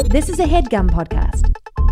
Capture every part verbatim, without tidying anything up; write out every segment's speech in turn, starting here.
This is a HeadGum podcast.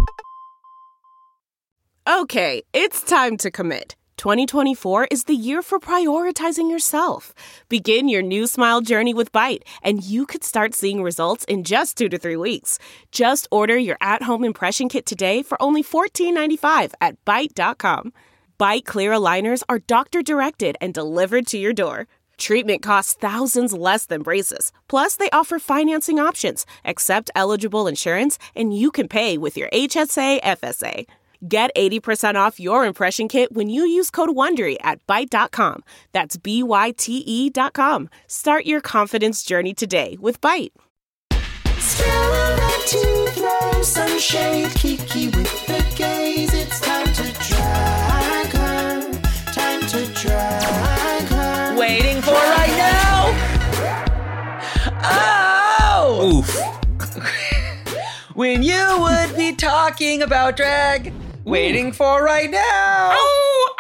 Okay, it's time to commit. twenty twenty-four is the year for prioritizing yourself. Begin your new smile journey with Byte, and you could start seeing results in just two to three weeks. Just order your at-home impression kit today for only fourteen ninety-five at byte dot com. Byte clear aligners are doctor-directed and delivered to your door. Treatment costs thousands less than braces. Plus, they offer financing options, accept eligible insurance, and you can pay with your H S A F S A. Get eighty percent off your impression kit when you use code WONDERY at byte dot com. That's B Y T E dot com. Start your confidence journey today with Byte. Stella to throw some shade, Kiki with the gaze. It's time to drag her, time to drag her. Waiting for right now. Oh! Oof. When you would be talking about drag. Waiting for right now. Ow!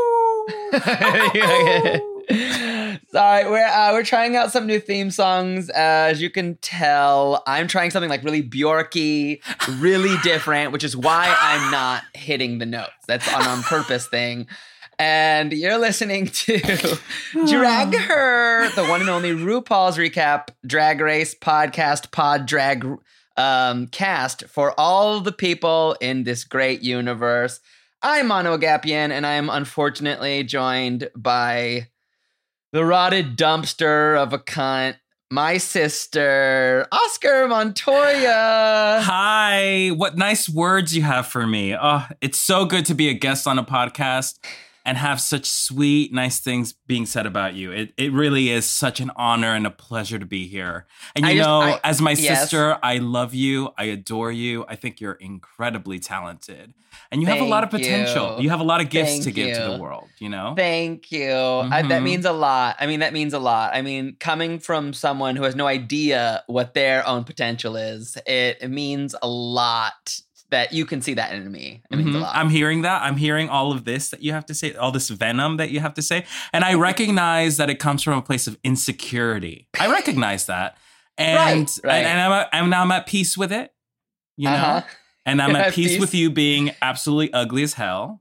Ow! Sorry, we're uh, we're trying out some new theme songs. Uh, as you can tell, I'm trying something like really Bjorky, really different, which is why I'm not hitting the notes. That's an on purpose thing. And you're listening to Drag Her, the one and only RuPaul's Recap Drag Race podcast, pod drag um, cast for all the people in this great universe. I'm Mano Agapian, and I am unfortunately joined by the rotted dumpster of a cunt, my sister, Oscar Montoya. Hi, what nice words you have for me. Oh, it's so good to be a guest on a podcast and have such sweet, nice things being said about you. It it really is such an honor and a pleasure to be here. And you I just, know, I, as my yes. sister, I love you. I adore you. I think you're incredibly talented. And you have a lot of Thank potential. you. You have a lot of gifts Thank to give you. to the world, you know? Thank you. I, that Mhm. means a lot. I mean, that means a lot. I mean, coming from someone who has no idea what their own potential is, it, it means a lot that you can see that in me. It means a Mhm. lot. I'm hearing that. I'm hearing all of this that you have to say, all this venom that you have to say. And I recognize that it comes from a place of insecurity. I recognize that. And, Right, right. and, and I'm, at- I'm now I'm at peace with it, you know? Uh-huh. And I'm You're at at peace, peace? with you being absolutely ugly as hell.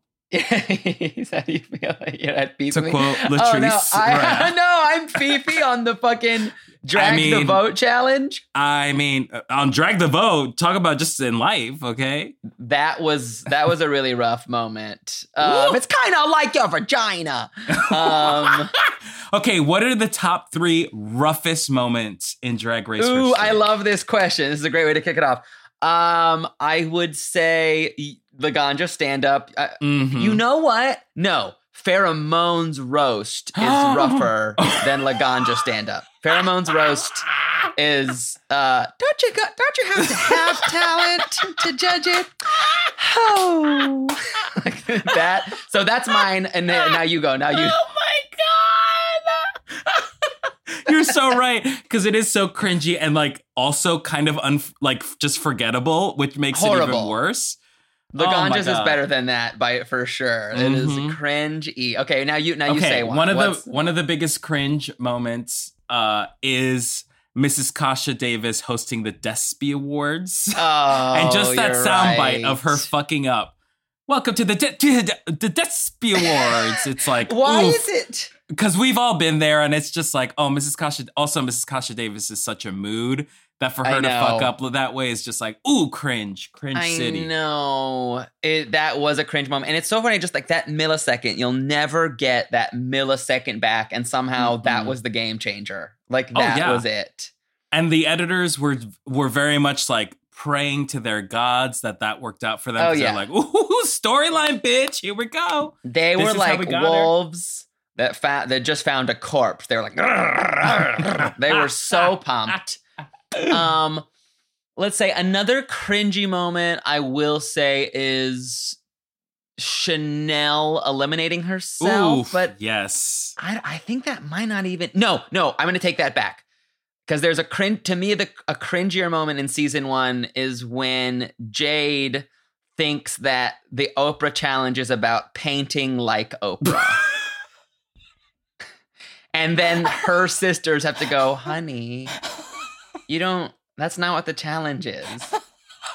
Is that you feel like you're at peace To with me? quote Oh, no. Latrice I, Roy. no, I'm Fifi on the fucking Drag I the mean- Vote challenge. I mean, uh, on Drag the Vote, talk about just in life, okay? That was that was a really rough moment. Um, Woo! it's kind of like your vagina. Um, Okay, what are the top three roughest moments in Drag Race? ooh, history? I love this question. This is a great way to kick it off. Um, I would say the ganja stand-up. Uh, Mhm. You know what? No. Pheromones roast is rougher than Laganja stand-up. Pheromones roast is uh don't you got don't you have to have talent to judge it? Oh, like that. So that's mine, and then, now you go. Now you. Oh my God! You're so right, because it is so cringy and like also kind of un- like just forgettable, which makes it even Horrible. worse. The Oh my Ganjas is God. better than that by for sure. It is Mhm. cringe-y. Okay, now you now you Okay, say one. one of What's- the one of the biggest cringe moments uh, is Missus Kasha Davis hosting the Despy Awards, Oh, and just that you're soundbite right. of her fucking up. Welcome to the De- to the, the Despy Awards. It's like, Why oof. is it? Because we've all been there, and it's just like, oh, Missus Kasha. Also, Missus Kasha Davis is such a mood that for I her to fuck know. up that way is just like, ooh, cringe, cringe I city. know it. That was a cringe moment, and it's so funny. Just like that millisecond, you'll never get that millisecond back, and somehow that Mhm. was the game changer. Like Oh, that yeah. was it. And the editors were were very much like praying to their gods that that worked out for them. Oh, 'cause yeah. They're like, ooh, storyline, bitch. Here we go. They This were is how we like got her. wolves that found that just found a corpse. They were like, they were so pumped. Um, let's say another cringy moment I will say is Chanel eliminating herself, Oof, but yes. I, I think that might not even. No, no, I'm going to take that back. Because there's a cringe, to me, the a cringier moment in season one is when Jade thinks that the Oprah challenge is about painting like Oprah. And then her sisters have to go, honey, you don't, that's not what the challenge is.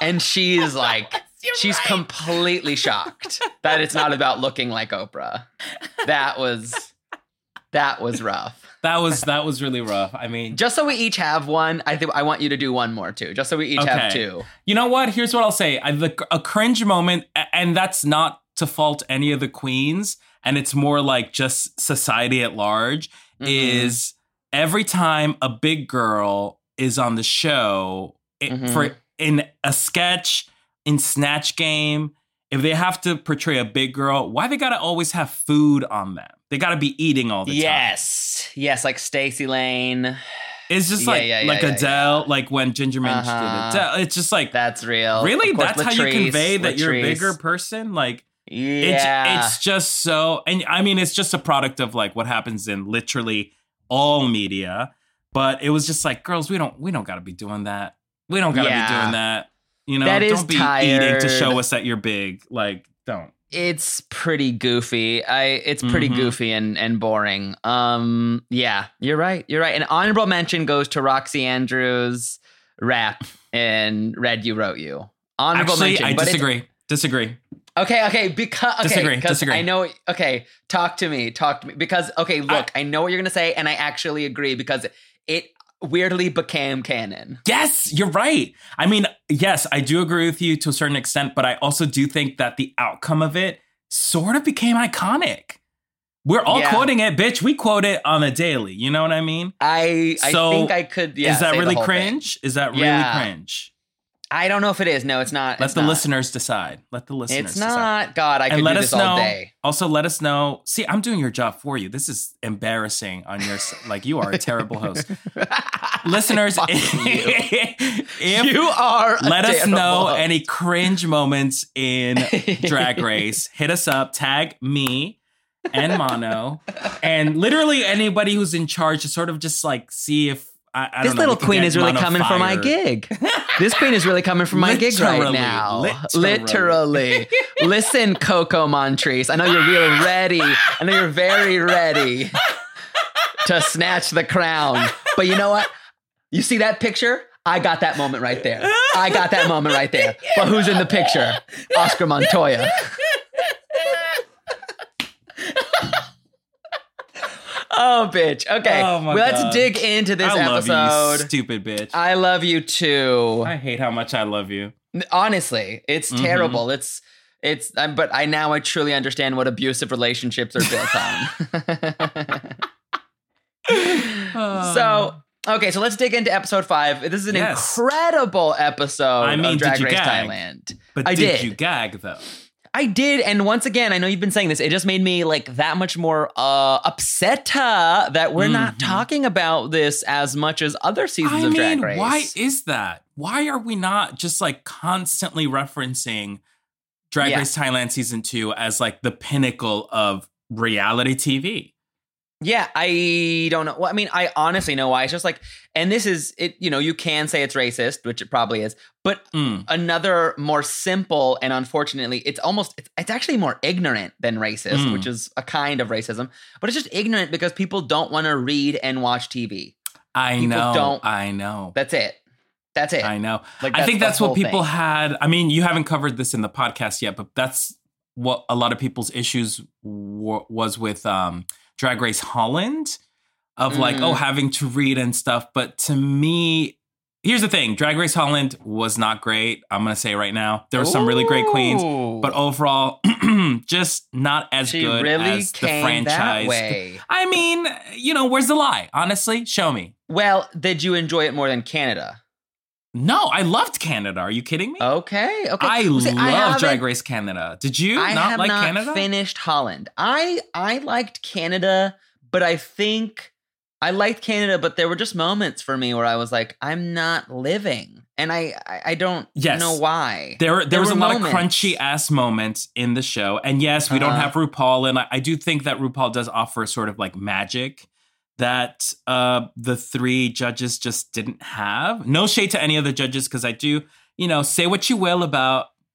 And she's like, You're she's right. completely shocked that it's not about looking like Oprah. That was, that was rough. That was that was really rough. I mean, Just so we each have one, I think I want you to do one more too. Just so we each have Okay. two. you know what? Here's what I'll say. I, the, a cringe moment, a- and that's not to fault any of the queens, and it's more like just society at large, Mhm. is every time a big girl is on the show, it, Mhm. for in a sketch, in Snatch Game, if they have to portray a big girl, why they gotta always have food on them? They gotta be eating all the time. Yes, yes, like Stacey Lane. It's just Yeah, like yeah, yeah, like yeah, Adele, like when Ginger Minch Uh-huh. did Adele. It's just like, That's real. really? Of course, That's how you Latrice, convey that you're a Latrice. bigger person? Like, Yeah. it's, it's just so, and I mean, it's just a product of like what happens in literally all media. But it was just like, girls, we don't, we don't got to be doing that. We don't got to Yeah. be doing that. You know, That is don't be eating to show tired. us that you're big. Like, don't. It's pretty goofy. I it's pretty Mhm. goofy and and boring. Um yeah, you're right. You're right. An honorable mention goes to Roxy Andrews' rap in Read You Wrote You. Honorable Actually, mention. I but it's- disagree. Disagree. Okay, okay, because okay, Disagree, 'cause disagree. I know. Okay, talk to me, talk to me. Because okay, look, I, know what you're gonna say, and I actually agree because it weirdly became canon. Yes, you're right. I mean, yes, I do agree with you to a certain extent, but I also do think that the outcome of it sort of became iconic. We're all Yeah. quoting it, bitch. We quote it on a daily. You know what I mean? I I So, think I could. Yeah, Is that say the really whole thing. cringe? Is that really Yeah. cringe? I don't know if it is. No, it's not. Let it's the not. listeners decide. Let the listeners It's decide. not. God, I could And let do us this all know. day. Also, let us know. See, I'm doing your job for you. This is embarrassing on your s- like you are a terrible host. Listeners, Fuck if, You are. a let us terrible know host. any cringe moments in Drag Race. Hit us up, tag me and Mono, and literally anybody who's in charge to sort of just like see if I, I This don't know, little we can queen get is really Mono coming for my fired. gig. This queen is really coming for my gig right Literally, now. literally. Literally. Listen, Coco Montrese. I know you're real ready. I know you're very ready to snatch the crown. But you know what? You see that picture? I got that moment right there. I got that moment right there. But who's in the picture? Oscar Montoya. Oh, bitch. Okay. Oh, my well, let's God. dig into this I love episode. you, you stupid bitch. I love you too. I hate how much I love you. Honestly, it's Mhm. terrible. It's it's. Um, but I now I truly understand what abusive relationships are built on. So okay, so let's dig into episode five. This is an Yes. incredible episode I mean, of Drag did you Race gag? Thailand. But I did, did. you gag though? I did, and once again, I know you've been saying this. It just made me like that much more uh, upset uh, that we're not Mhm. talking about this as much as other seasons I of mean, Drag Race. why is that? Why are we not just like constantly referencing Drag Yeah. Race Thailand season two as like the pinnacle of reality T V? Yeah, I don't know. Well, I mean, I honestly know why. It's just like, and this is it. You know, you can say it's racist, which it probably is, but Mm. another more simple and unfortunately, it's almost it's, it's actually more ignorant than racist, Mm. which is a kind of racism. But it's just ignorant because people don't want to read and watch T V. I People know. don't- I know. That's it. That's it. I know. Like, I think the that's what whole people thing. had. I mean, you haven't covered this in the podcast yet, but that's what a lot of people's issues w- was with um, Drag Race Holland, of like, Mm. oh, having to read and stuff. But to me, here's the thing: Drag Race Holland was not great. I'm gonna say right now, there were some really great queens, Ooh. but overall, just not as she good really as the came franchise. that way. I mean, you know, where's the lie? Honestly, show me. Well, did you enjoy it more than Canada? No, I loved Canada. Are you kidding me? Okay, okay. I Well, see, I love Drag haven't- Race Canada. Did you I not have like not Canada? finished Holland. I I liked Canada, but I think I liked Canada, but there were just moments for me where I was like, I'm not living, and I I, I don't Yes. know why. There, there, There was were a lot moments. of crunchy ass moments in the show, and yes, we don't Uh-huh. have RuPaul, and I, I do think that RuPaul does offer sort of like magic that uh, the three judges just didn't have. No shade to any of the judges, because I do, you know, say what you will about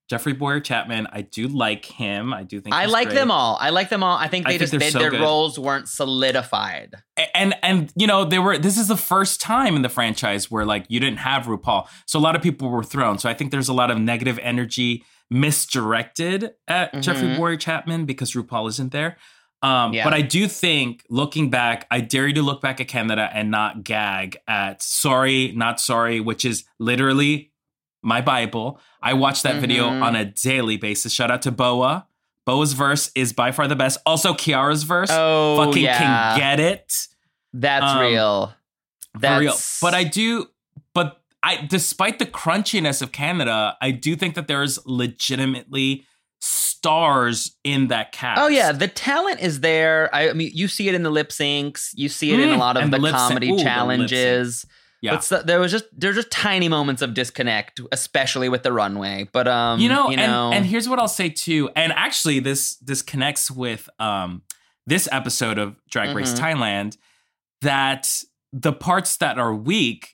Jeffrey Boyer Chapman, I do like him. I do think I he's like great. them all. I like them all. I think they I think just they're they, so their good. roles weren't solidified. And and you know, they were this is the first time in the franchise where like you didn't have RuPaul. So a lot of people were thrown. So I think there's a lot of negative energy misdirected at Mhm. Jeffrey Boyer Chapman because RuPaul isn't there. Um, Yeah. But I do think, looking back, I dare you to look back at Canada and not gag at Sorry, Not Sorry, which is literally my Bible. I watch that video Mhm. on a daily basis. Shout out to Boa. Boa's verse is by far the best. Also, Kiara's verse Oh, fucking yeah. can get it. That's Um, real. That's For real. But I do, but I, despite the crunchiness of Canada, I do think that there's legitimately stars in that cast. Oh yeah, the talent is there. I mean, you see it in the lip syncs. You see it in a Mm, lot of and the, the lip sync- comedy ooh, the lip challenges. Yeah. But so, there was just there's just tiny moments of disconnect, especially with the runway. But um, you know, you and, know, and here's what I'll say too. And actually, this this connects with um this episode of Drag Race Mhm. Thailand, that the parts that are weak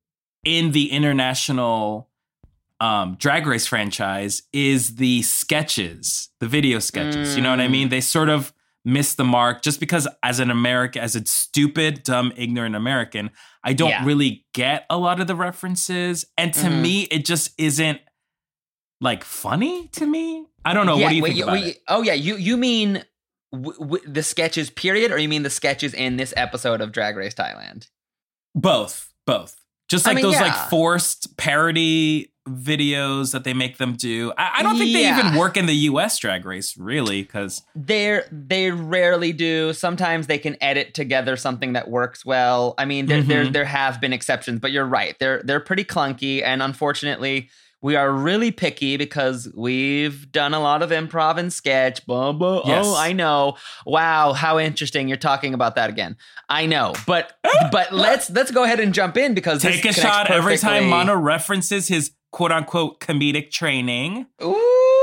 in the international um, Drag Race franchise is the sketches, the video sketches. You know what I Mm. mean? They sort of miss the mark just because as an American, as a stupid, dumb, ignorant American, I don't Yeah. really get a lot of the references. And to Mhm. me, it just isn't like funny to me. I don't know. yeah, what do you wait, think you- about wait, it? Oh yeah, you you mean w- w- the sketches period, or you mean the sketches in this episode of Drag Race Thailand? Both, both. Just I like mean, those yeah. like forced parody videos that they make them do. I, I don't think they Yeah. even work in the U S Drag Race, really, because They're they rarely do. Sometimes they can edit together something that works well. I mean, there there Mhm. there have been exceptions, but you're right. They're they're pretty clunky, and unfortunately, we are really picky because we've done a lot of improv and sketch. Blah, blah. Yes. Oh, I know. Wow, how interesting! You're talking about that again. I know, but but let's let's go ahead and jump in because take a this shot connects every time perfectly. Mono references his quote unquote comedic training. Ooh,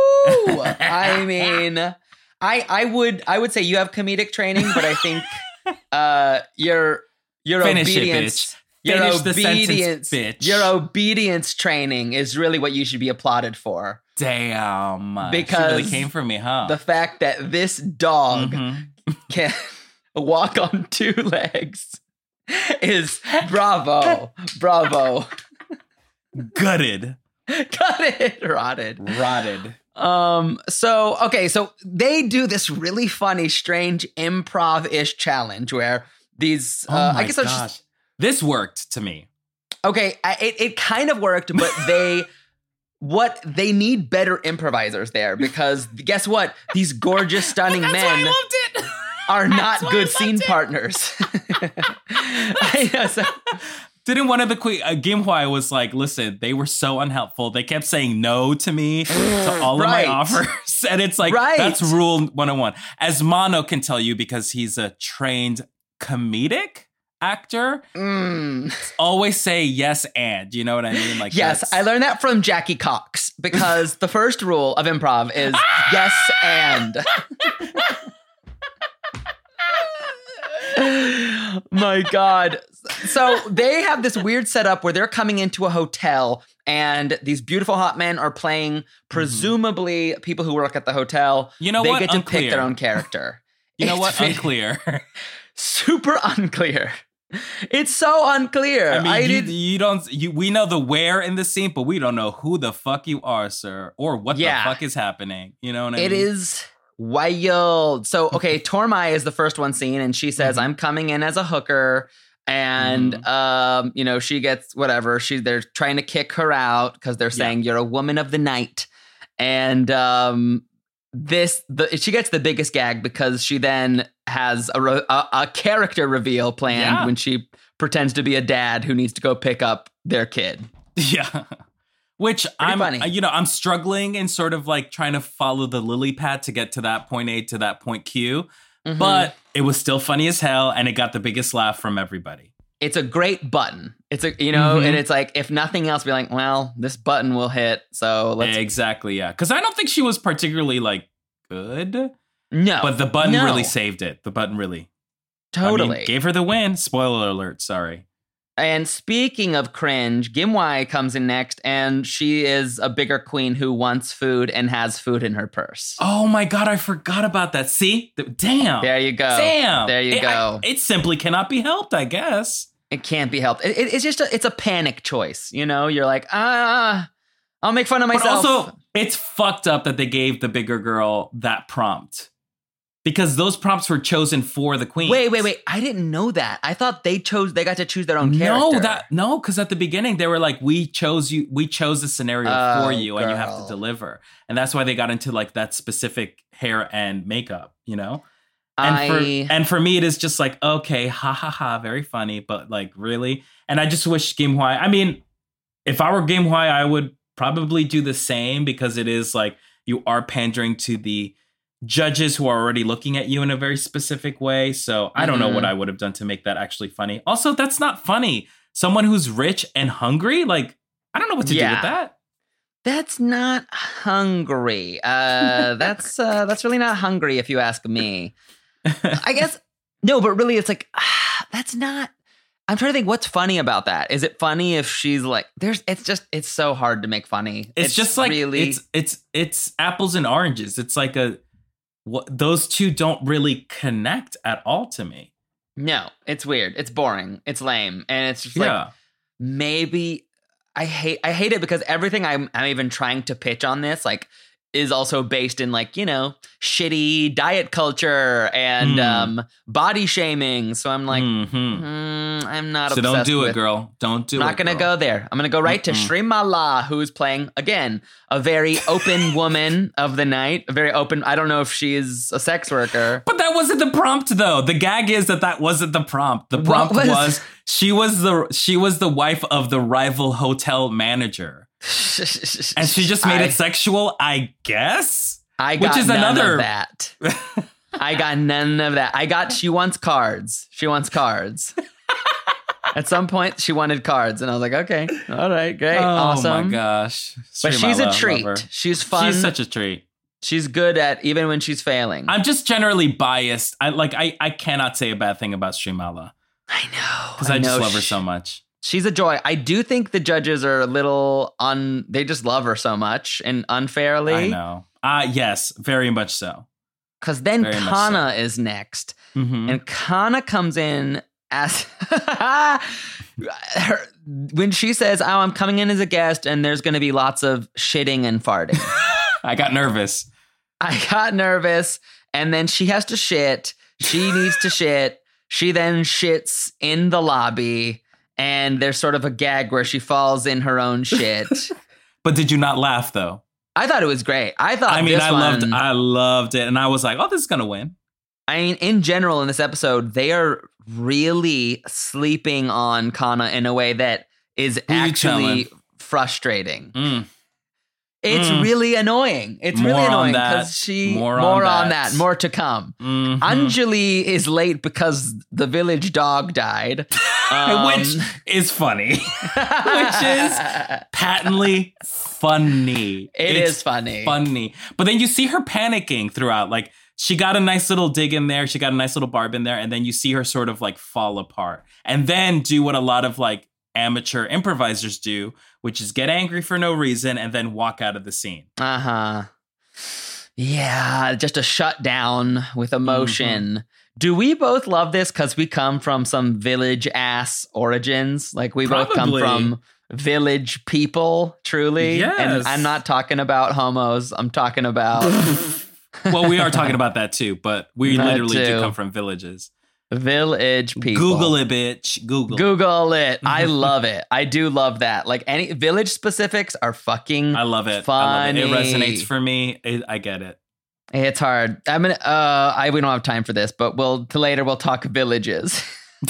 I mean, I I would I would say you have comedic training, but I think uh, your your Finish it, obedience, bitch. your Finish the sentence, obedience, bitch. your obedience training is really what you should be applauded for. Damn. she Because really came for me, huh? The fact that this dog Mhm. can walk on two legs is bravo, bravo. Gutted. Got it, rotted. Rotted. Um, so, okay, so they do this really funny, strange improv-ish challenge where these, Oh uh, my I guess it's gosh. just, This worked to me. okay, I, it, it kind of worked, but they, what, they need better improvisers there because guess what? These gorgeous, stunning That's why I men loved it. are not That's why I good loved scene it. partners. I know, so- Didn't one of the quick uh, Game Hwai was like, listen, they were so unhelpful. They kept saying no to me to all Right. of my offers. And it's like, Right. that's rule one oh one. As Mono can tell you, because he's a trained comedic actor, Mm. always say yes and. You know what I mean? Like, Yes, that's- I learned that from Jackie Cox because the first rule of improv is yes and. My God. So they have this weird setup where they're coming into a hotel and these beautiful hot men are playing presumably people who work at the hotel. You know they what? get to Unclear. pick their own character. You know It's what? ve- Unclear. Super unclear. It's so unclear. I mean, I you, did you don't. You, we know the where in the scene, but we don't know who the fuck you are, sir, or what Yeah. the fuck is happening. You know what I It mean? is wild. So, okay, Tormai is the first one seen, and she says, Mhm. I'm coming in as a hooker. And, Mhm. um, you know, she gets whatever. She They're trying to kick her out because they're saying, you're a woman of the night. And um, this, the, she gets the biggest gag because she then has a, ro- a, a character reveal planned Yeah. when she pretends to be a dad who needs to go pick up their kid. Yeah. Which I'm, funny. you know, I'm struggling and sort of like trying to follow the lily pad to get to that point A to that point Q. Mhm. But it was still funny as hell, and it got the biggest laugh from everybody. It's a great button. It's a, you know, Mhm. and it's like, if nothing else, be like, well, this button will hit. So let's, Exactly, yeah. Because I don't think she was particularly like good, no. but the button no. really saved it. The button really, I mean, Totally. gave her the win. Spoiler alert. Sorry. And speaking of cringe, Gimhwa comes in next, and she is a bigger queen who wants food and has food in her purse. Oh my God, I forgot about that. See? Damn. There you go. Damn. There you it, go. I, it simply cannot be helped, I guess. It can't be helped. It, it, it's just a, it's a panic choice. You know, you're like, ah, I'll make fun of myself. But also, it's fucked up that they gave the bigger girl that prompt. Because those prompts were chosen for the queen. Wait, wait, wait. I didn't know that. I thought they chose, they got to choose their own character. No, that no, because at the beginning they were like, we chose you, we chose the scenario Oh, for you, and you have girl. to deliver. And that's why they got into like that specific hair and makeup, you know? And I, for and for me, it is just like, okay, ha ha ha, very funny, but like really. And I just wish Gimhwa, I mean, if I were Gimhwa, I would probably do the same, because it is like you are pandering to the judges who are already looking at you in a very specific way. So I don't Mm-hmm. know what I would have done to make that actually funny. Also, that's not funny. Someone who's rich and hungry, like, I don't know what to Yeah. do with that. that's not hungry. Uh, that's uh, that's really not hungry, if you ask me. I guess no, but really, it's like ah, that's not. I'm trying to think what's funny about that. Is it funny if she's like, there's? It's just it's so hard to make funny. It's, just like really. it's it's it's apples and oranges. It's like a what, those two don't really connect at all to me. No, it's weird. It's boring. It's lame, and it's just like Yeah. maybe I hate I hate it because everything I'm I'm even trying to pitch on this like is also based in like, you know, shitty diet culture and Mm. um body shaming. So I'm like, Mhm. mm, I'm not So obsessed don't do with it, girl. Don't do I'm it. not gonna girl. go there. I'm gonna go right to Mm-mm. Shrimala, who's playing again a very open woman of the night. A very open. I don't know if she is a sex worker. But that wasn't the prompt, though. The gag is that that wasn't the prompt. The What prompt was- was she was the she was the wife of the rival hotel manager, and she just made I, it sexual, I guess. I which got is none another- of that. I got none of that. I got. She wants cards. She wants cards. At some point, she wanted cards, and I was like, okay, all right, great, oh awesome. my gosh! But Stream, she's I a love- treat. love her. She's fun. She's She's, such a treat. good at even when she's failing. I'm just generally biased. I like. I I cannot say a bad thing about Shrimala I know because I, just know. love her Sh- so much. She's a joy. I do think the judges are a little un. They just love her so much and unfairly. I know. Ah, yes, very much so. Because then Very much Kana is next, Mhm. and Kana comes in as her, when she says, "Oh, I'm coming in as a guest, and there's going to be lots of shitting and farting." I got nervous. I got nervous, and then she has to shit. She needs to shit. She then shits in the lobby, and there's sort of a gag where she falls in her own shit. But did you not laugh though? I thought it was great. I thought I mean, this I one, loved, I loved it, and I was like, "Oh, this is gonna win." I mean, in general, in this episode, they are really sleeping on Kana in a way that is Who you actually telling? frustrating. Mm. It's Mm. really annoying. It's really More on annoying that. because she More more, on on, that. that. more to come. Mhm. Anjali is late because the village dog died, um, Which is funny. Which is patently funny. It It's is funny. funny. But then you see her panicking throughout. Like, she got a nice little dig in there. She got a nice little barb in there. And then you see her sort of like fall apart. And then do what a lot of like amateur improvisers do, which is get angry for no reason and then walk out of the scene. Uh huh. Yeah, just a shutdown with emotion. Mm-hmm. Do we both love this because we come from some village ass origins? Like we both come Probably. from village people, truly. Yes. And I'm not talking about homos. I'm talking about Well, we are talking about that too, but we That literally do too. come from villages. village people. Google it, bitch. Google. Google it. I love it. I do love that. Like any village specifics are fucking I love it. funny. I love it. It resonates for me. It, I get it. It's hard. I'm gonna. Uh, I we don't have time for this, but we'll to later. We'll talk villages.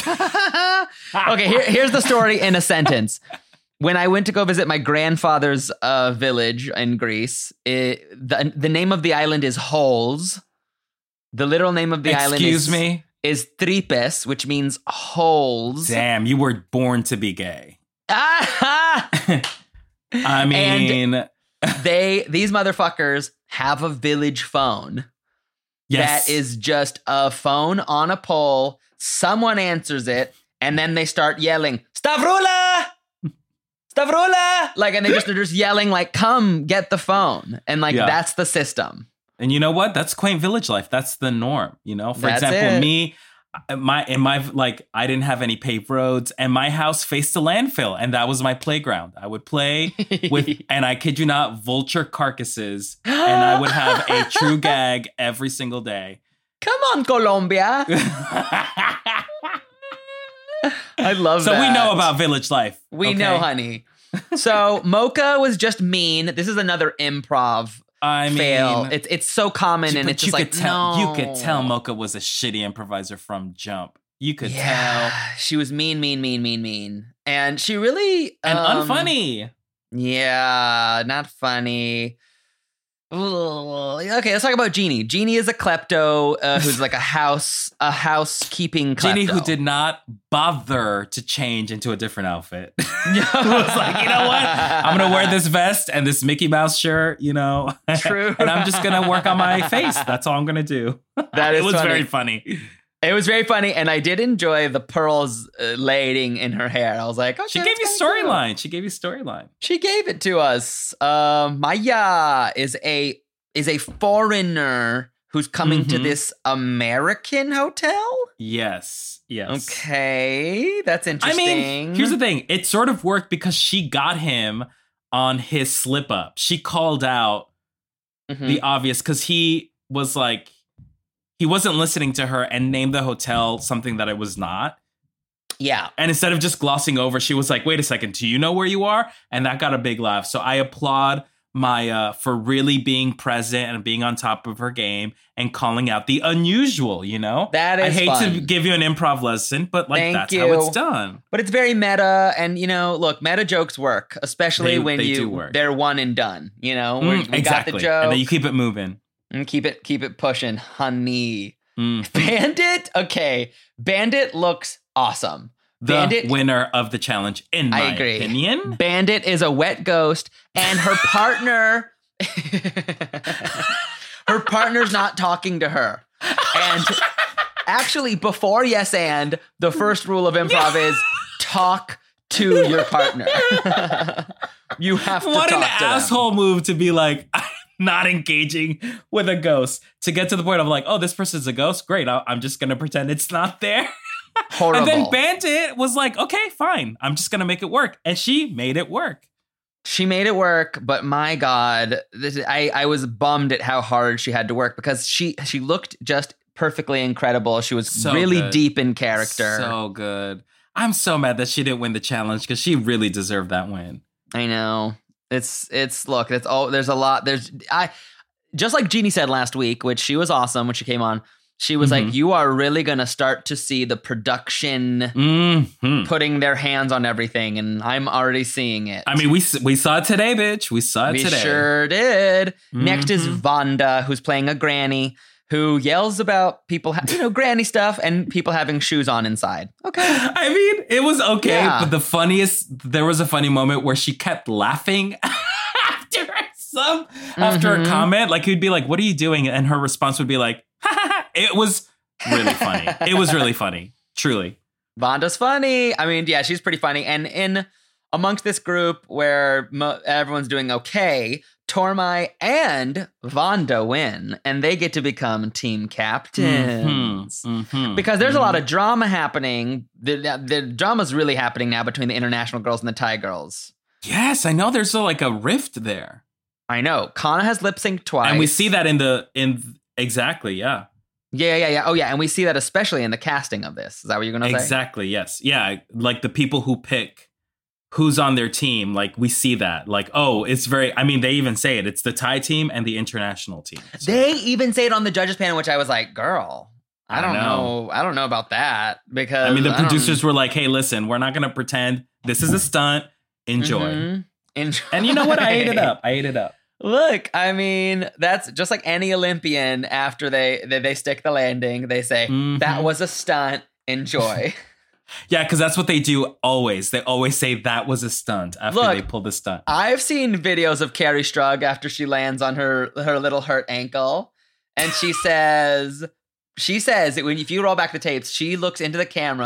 Okay, here, here's the story in a sentence. When I went to go visit my grandfather's uh, village in Greece, it, the the name of the island is Holes. The literal name of the island Excuse is, me? is Tripes, which means holes. Damn, you were born to be gay. Ah! I mean, they these motherfuckers have a village phone. yes. That is just a phone on a pole. Someone answers it, And then they start yelling, Stavrula! Stavrula! Like, and they just, they're just yelling, like, come get the phone. And like, Yeah. that's the system. And you know what? That's quaint village life. That's the norm, you know? For That's example, it. me, my, in my, like, I didn't have any paved roads and my house faced a landfill and that was my playground. I would play with, and I kid you not, vulture carcasses. And I would have a true gag every single day. Come on, Colombia. I love So that. we know about village life. We okay? know, honey. So Mocha was just mean. This is another improv I mean, fail. It's it's so common, and but it's you just could like tell, no. you could tell Mocha was a shitty improviser from jump. You could Yeah, tell. she was mean, mean, mean, mean, mean, and she really And um, unfunny. Yeah, not funny. Ugh. Okay, let's talk about Jeannie. Jeannie is a klepto uh, who's like a house a housekeeping klepto. Jeannie, who did not bother to change into a different outfit. Who was like, you know what? I'm going to wear this vest and this Mickey Mouse shirt, you know? True. And I'm just going to work on my face. That's all I'm going to do. That is It was funny. very funny. It was very funny, and I did enjoy the pearls uh, lading in her hair. I was like, okay, She gave you that's kinda cool. storyline. She gave you storyline. She gave it to us. Uh, Maya is a is a foreigner who's coming to Mhm. this American hotel. Yes. Yes. Okay, that's I interesting. mean, here's the thing. It sort of worked because she got him on his slip up. She called out Mhm. the obvious because he was like, he wasn't listening to her and named the hotel something that it was not. yeah. And instead of just glossing over, she was like, wait a second, do you know where you are? And that got a big laugh. So I applaud Maya for really being present and being on top of her game and calling out the unusual, you know? That I is hate fun. to give you an improv lesson, but like Thank that's you. how it's done. But it's very meta, and you know, look, meta jokes work, especially They- when they you do work. they're one and done. You know, Mm, we we exactly. got the joke, And then you keep it moving. and keep it keep it pushing, honey. Mm. Bandit, okay, Bandit looks awesome. The Bandit, winner of the challenge, in I my agree. opinion. Bandit is a wet ghost, and her partner, her partner's not talking to her. And actually, before yes and, the first rule of improv is talk to your partner. You have to What talk an to them. asshole move to be like, I'm not engaging with a ghost. To get to the point of like, oh, this person's a ghost? Great, I- I'm just going to pretend it's not there. Horrible. And then Bandit was like, okay, fine. I'm just going to make it work. And she made it work. She made it work, but my God, this, I, I was bummed at how hard she had to work because she she looked just perfectly incredible. She was So really good. deep in character. So good. I'm so mad that she didn't win the challenge because she really deserved that win. I know. It's it's look, it's all there's a lot. There's I just like Jeannie said last week, which she was awesome when she came on. She was Mhm. like, you are really gonna start to see the production Mm-hmm. putting their hands on everything, and I'm already seeing it. I mean, we we saw it today, bitch. We saw it we today. sure did. Next is Mhm. Vanda, who's playing a granny who yells about people, ha- you know, granny stuff and people having shoes on inside. Okay. I mean, it was okay, Yeah. but the funniest, there was a funny moment where she kept laughing after some, after Mhm. a comment. Like, he'd be like, what are you doing? And her response would be like, ha ha ha. It was really funny. It was really funny. Truly. Vanda's funny. I mean, yeah, she's pretty funny. And in amongst this group where mo- everyone's doing okay, Tormai and Vanda win, and they get to become team captains. Mhm, mhm, Because there's a mhm. lot of drama happening. The, the drama's really happening now between the international girls and the Thai girls. Yes, I know there's a, like a rift there. I know. Kana has lip synced twice. And we see that in the, in exactly, yeah. Yeah, yeah, yeah. Oh, yeah. And we see that especially in the casting of this. Is that what you're going to say? Exactly, yes. Yeah, like the people who pick who's on their team, like we see that. Like, oh, it's very, I mean, they even say it. It's the Thai team and the international team. So- They even say it on the judges panel, which I was like, girl, I I don't know. know. I don't know about that. Because I mean, the I don't- producers were like, hey, listen, we're not going to pretend. This is a stunt. Enjoy. Mhm. Enjoy. And you know what? I ate it up. I ate it up. Look, I mean, that's just like any Olympian after they, they, they stick the landing, they say, Mhm. that was a stunt. Enjoy. Yeah, because that's what they do always. They always say that was a stunt after Look, they pull the stunt. I've seen videos of Carrie Strug after she lands on her her little hurt ankle, and she says, she says that when if you roll back the tapes, she looks into the camera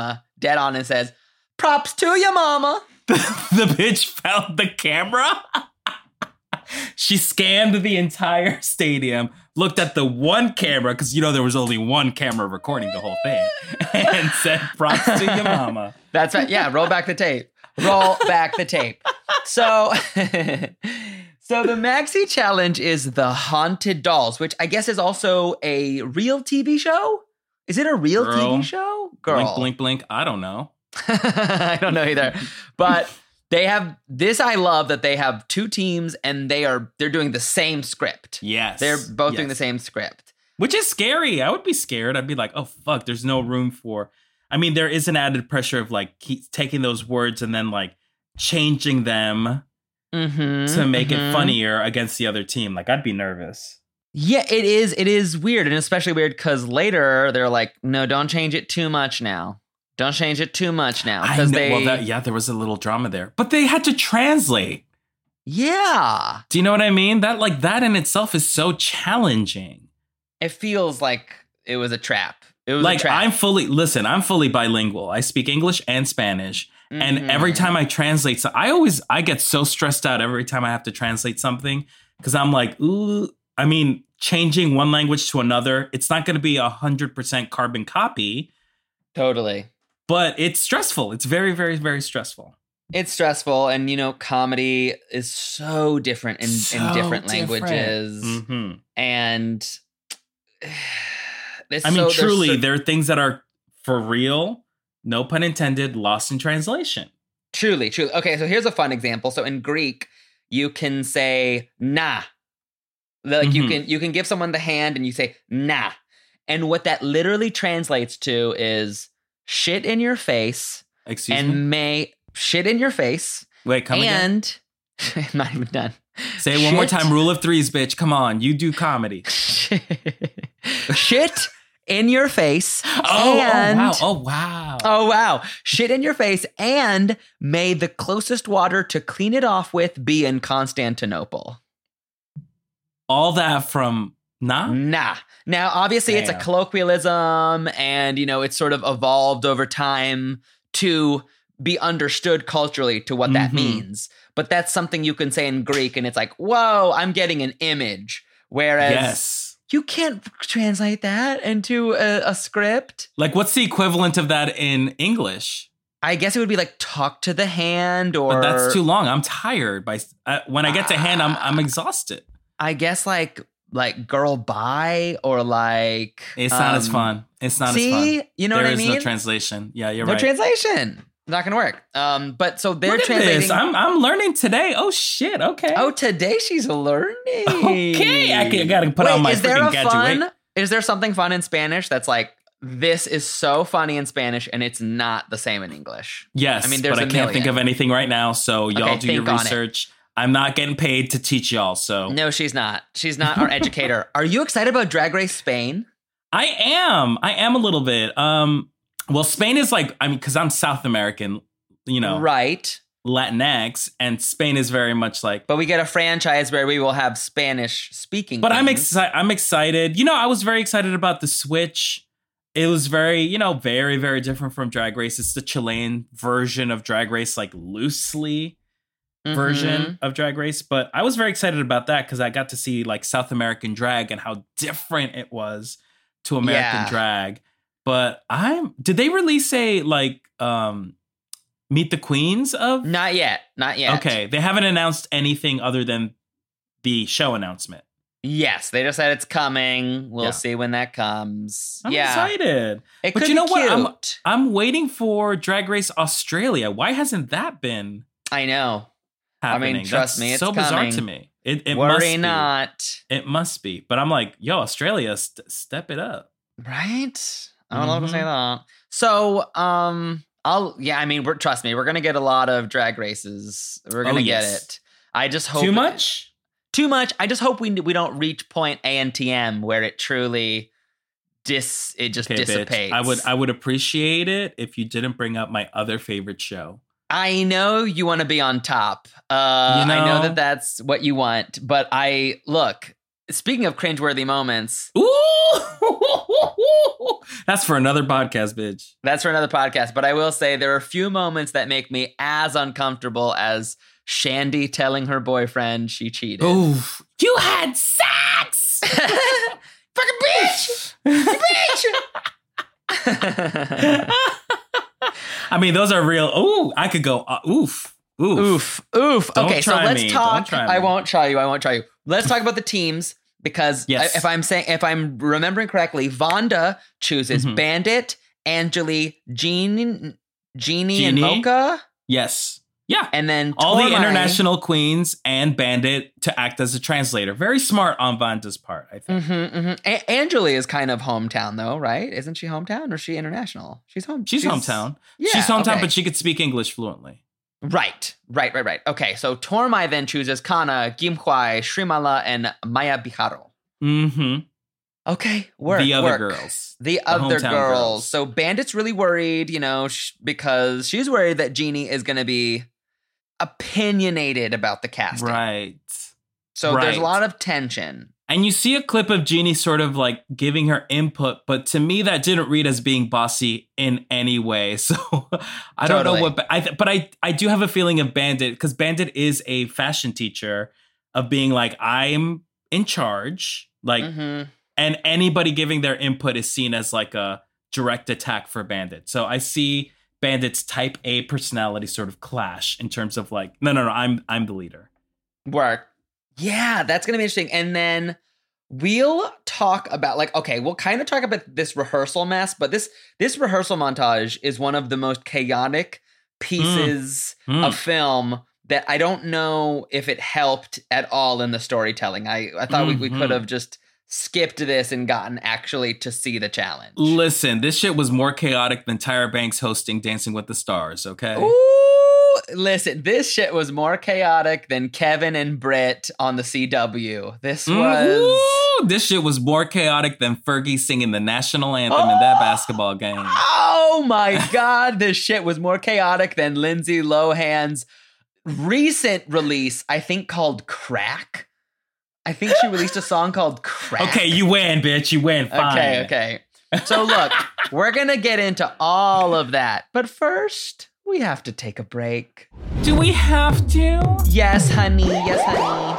dead on and says, "Props to you, mama." The, the bitch found the camera. She scanned the entire stadium, looked at the one camera, because you know there was only one camera recording the whole thing, and said, "Props to your mama." That's right. Yeah, roll back the tape. Roll back the tape. So, so the Maxi Challenge is the Haunted Dolls, which I guess is also a real T V show. Is it a real Girl. T V show? Girl. Blink, blink, blink. I don't know. I don't know either. But they have this. I love that they have two teams and they are they're doing the same script. Yes. They're both doing Yes. the same script. Which is scary. I would be scared. I'd be like, oh, fuck, there's no room for. I mean, there is an added pressure of like keep taking those words and then like changing them Mm-hmm, to make mm-hmm. it funnier against the other team. Like, I'd be nervous. Yeah, it is. It is weird, and especially weird because later they're like, "No, don't change it too much now. Don't change it too much now." I Because know, they, well, that, yeah, there was a little drama there, but they had to translate. yeah, Do you know what I mean? That like that in itself is so challenging. it feels like it was a trap. It was a Like trap. I'm fully listen. I'm fully bilingual. I speak English and Spanish, and Mhm. every time I translate, so I always I get so stressed out every time I have to translate something because I'm like, ooh. I mean, changing one language to another, it's not going to be a hundred percent carbon copy, totally. but it's stressful. It's very, very, very stressful. It's stressful, and you know, comedy is so different in, So in different different. languages, Mm-hmm. and it's I mean, so- there's truly, so- there are things that are for real, no pun intended, lost in translation. truly, truly. Okay, so here's a fun example. So in Greek, you can say "nah." Like you Mhm. can you can give someone the hand and you say "nah," and what that literally translates to is "shit in your face" Excuse and me. may shit in your face Wait, come again. and I'm not even done. Say it one more shit- time. Rule of threes, bitch. Come on, you do comedy. Shit in your face. Oh, and, oh wow! Oh wow! Oh, wow. Shit in your face, and may the closest water to clean it off with be in Constantinople. All that from nah. Nah. Now, obviously, it's a Damn. colloquialism, and, you know, it's sort of evolved over time to be understood culturally to what that Mhm. means. But that's something you can say in Greek, and it's like, whoa, I'm getting an image. Whereas Yes. you can't translate that into a, a script. Like, what's the equivalent of that in English? I guess it would be like talk to the hand, or But that's too long. I'm tired. By uh, when I get to hand, I'm I'm exhausted. I guess like like girl bye, or like It's not as um, fun. It's not see? as fun. You know There what I is mean? no translation. Yeah, you're No right. translation. Not gonna work. Um, but so they're Look at translating. this. I'm I'm learning today. Oh shit. Okay. oh, today she's learning. Okay. I, can, I gotta put Wait, on my is there freaking a gadget. fun? Wait. Is there something fun in Spanish that's like this is so funny in Spanish and it's not the same in English? Yes, I mean, there's but I a can't think million. of anything right now. So y'all Okay, do your think on it. research. I'm not getting paid to teach y'all. So No, she's not. She's not our educator. Are you excited about Drag Race Spain? I am. I am a little bit. Um. Well, Spain is like I mean, because I'm South American, you know, Right. Latinx, and Spain is very much like. But we get a franchise where we will have Spanish speaking. But I'm queens. excited. I'm excited. You know, I was very excited about the Switch. It was very, you know, very, very different from Drag Race. It's the Chilean version of Drag Race, like loosely Mhm. version of Drag Race. But I was very excited about that because I got to see like South American drag and how different it was to American Yeah. drag. But I'm. Did they release a like um Meet the Queens of? Not yet. Not yet. Okay, they haven't announced anything other than the show announcement. Yes, they just said it's coming. We'll Yeah. see when that comes. I'm yeah. excited. It But could you know be what? I'm- cute. I'm waiting for Drag Race Australia. Why hasn't that been I know. I mean, happening? trust That's me, it's so bizarre coming. to me. It, it must Worry be. not. It must be. But I'm like, yo, Australia, st- step it up. Right? I don't know what to say Mhm. that. So, um, I'll yeah. I mean, we're, trust me, we're gonna get a lot of drag races. We're gonna Oh, get yes. it. I just hope Too much? Too much. I just hope we we don't reach point A N T M where it truly dis it just Okay, bitch. dissipates. I would I would appreciate it if you didn't bring up my other favorite show. I know you want to be on top. Uh, You I know know? that that's what you want, but I look. speaking of cringeworthy moments, Ooh, that's for another podcast, bitch. that's for another podcast. But I will say there are a few moments that make me as uncomfortable as Shandy telling her boyfriend she cheated. Ooh, you had sex, Fucking bitch! bitch! I mean, those are real. Ooh, I could go. Uh, oof, oof, Oof, oof. Don't Okay, so try let's me. talk. Don't try I me. won't try you. I won't try you. Let's talk about the teams because Yes. I- if I'm saying, if I'm remembering correctly, Vonda chooses Mhm. Bandit, Angeli, Jean, Jeannie, and Jeannie? Mocha, yes, yeah. and then All the Tormai- international queens and Bandit to act as a translator. Very smart on Vanda's part, I think. Mm-hmm, mm-hmm. A- Angeli is kind of hometown, though, right? Isn't she hometown or is she international? She's home. She's, hometown. Yeah, she's hometown, okay. but she could speak English fluently. Right, right, right, right. Okay, so Tormai then chooses Kana, Gimhwai, Shrimala, and Maya Biharo. Mm-hmm. Okay, work. The other work. girls. The, The other hometown girls. girls. So Bandit's really worried, you know, sh- because she's worried that Jeannie is going to be opinionated about the casting. Right. So there's a right. lot of tension. And you see a clip of Jeannie sort of like giving her input, but to me that didn't read as being bossy in any way. So I don't Totally. know what, I th- but I I do have a feeling of Bandit because Bandit is a fashion teacher of being like I'm in charge, like, Mhm. and anybody giving their input is seen as like a direct attack for Bandit. So I see Bandit's type A personality sort of clash in terms of like, no, no, no, I'm I'm the leader. Work. Yeah, that's going to be interesting. And then we'll talk about like, okay, we'll kind of talk about this rehearsal mess, but this this rehearsal montage is one of the most chaotic pieces Mm. of film that I don't know if it helped at all in the storytelling. I, I thought we, we Mhm. could have just skipped this and gotten actually to see the challenge. Listen, this shit was more chaotic than Tyra Banks hosting Dancing with the Stars, okay? Ooh, listen, this shit was more chaotic than Kevin and Britt on the C W. This Mm, was... ooh, this shit was more chaotic than Fergie singing the national anthem in that basketball game. Oh my God, this shit was more chaotic than Lindsay Lohan's recent release, I think called Crack. I think she released a song called Crack. Okay, you win, bitch. You win. Fine. Okay, okay. So look, we're going to get into all of that. But first, we have to take a break. Do we have to? Yes, honey. Yes, honey.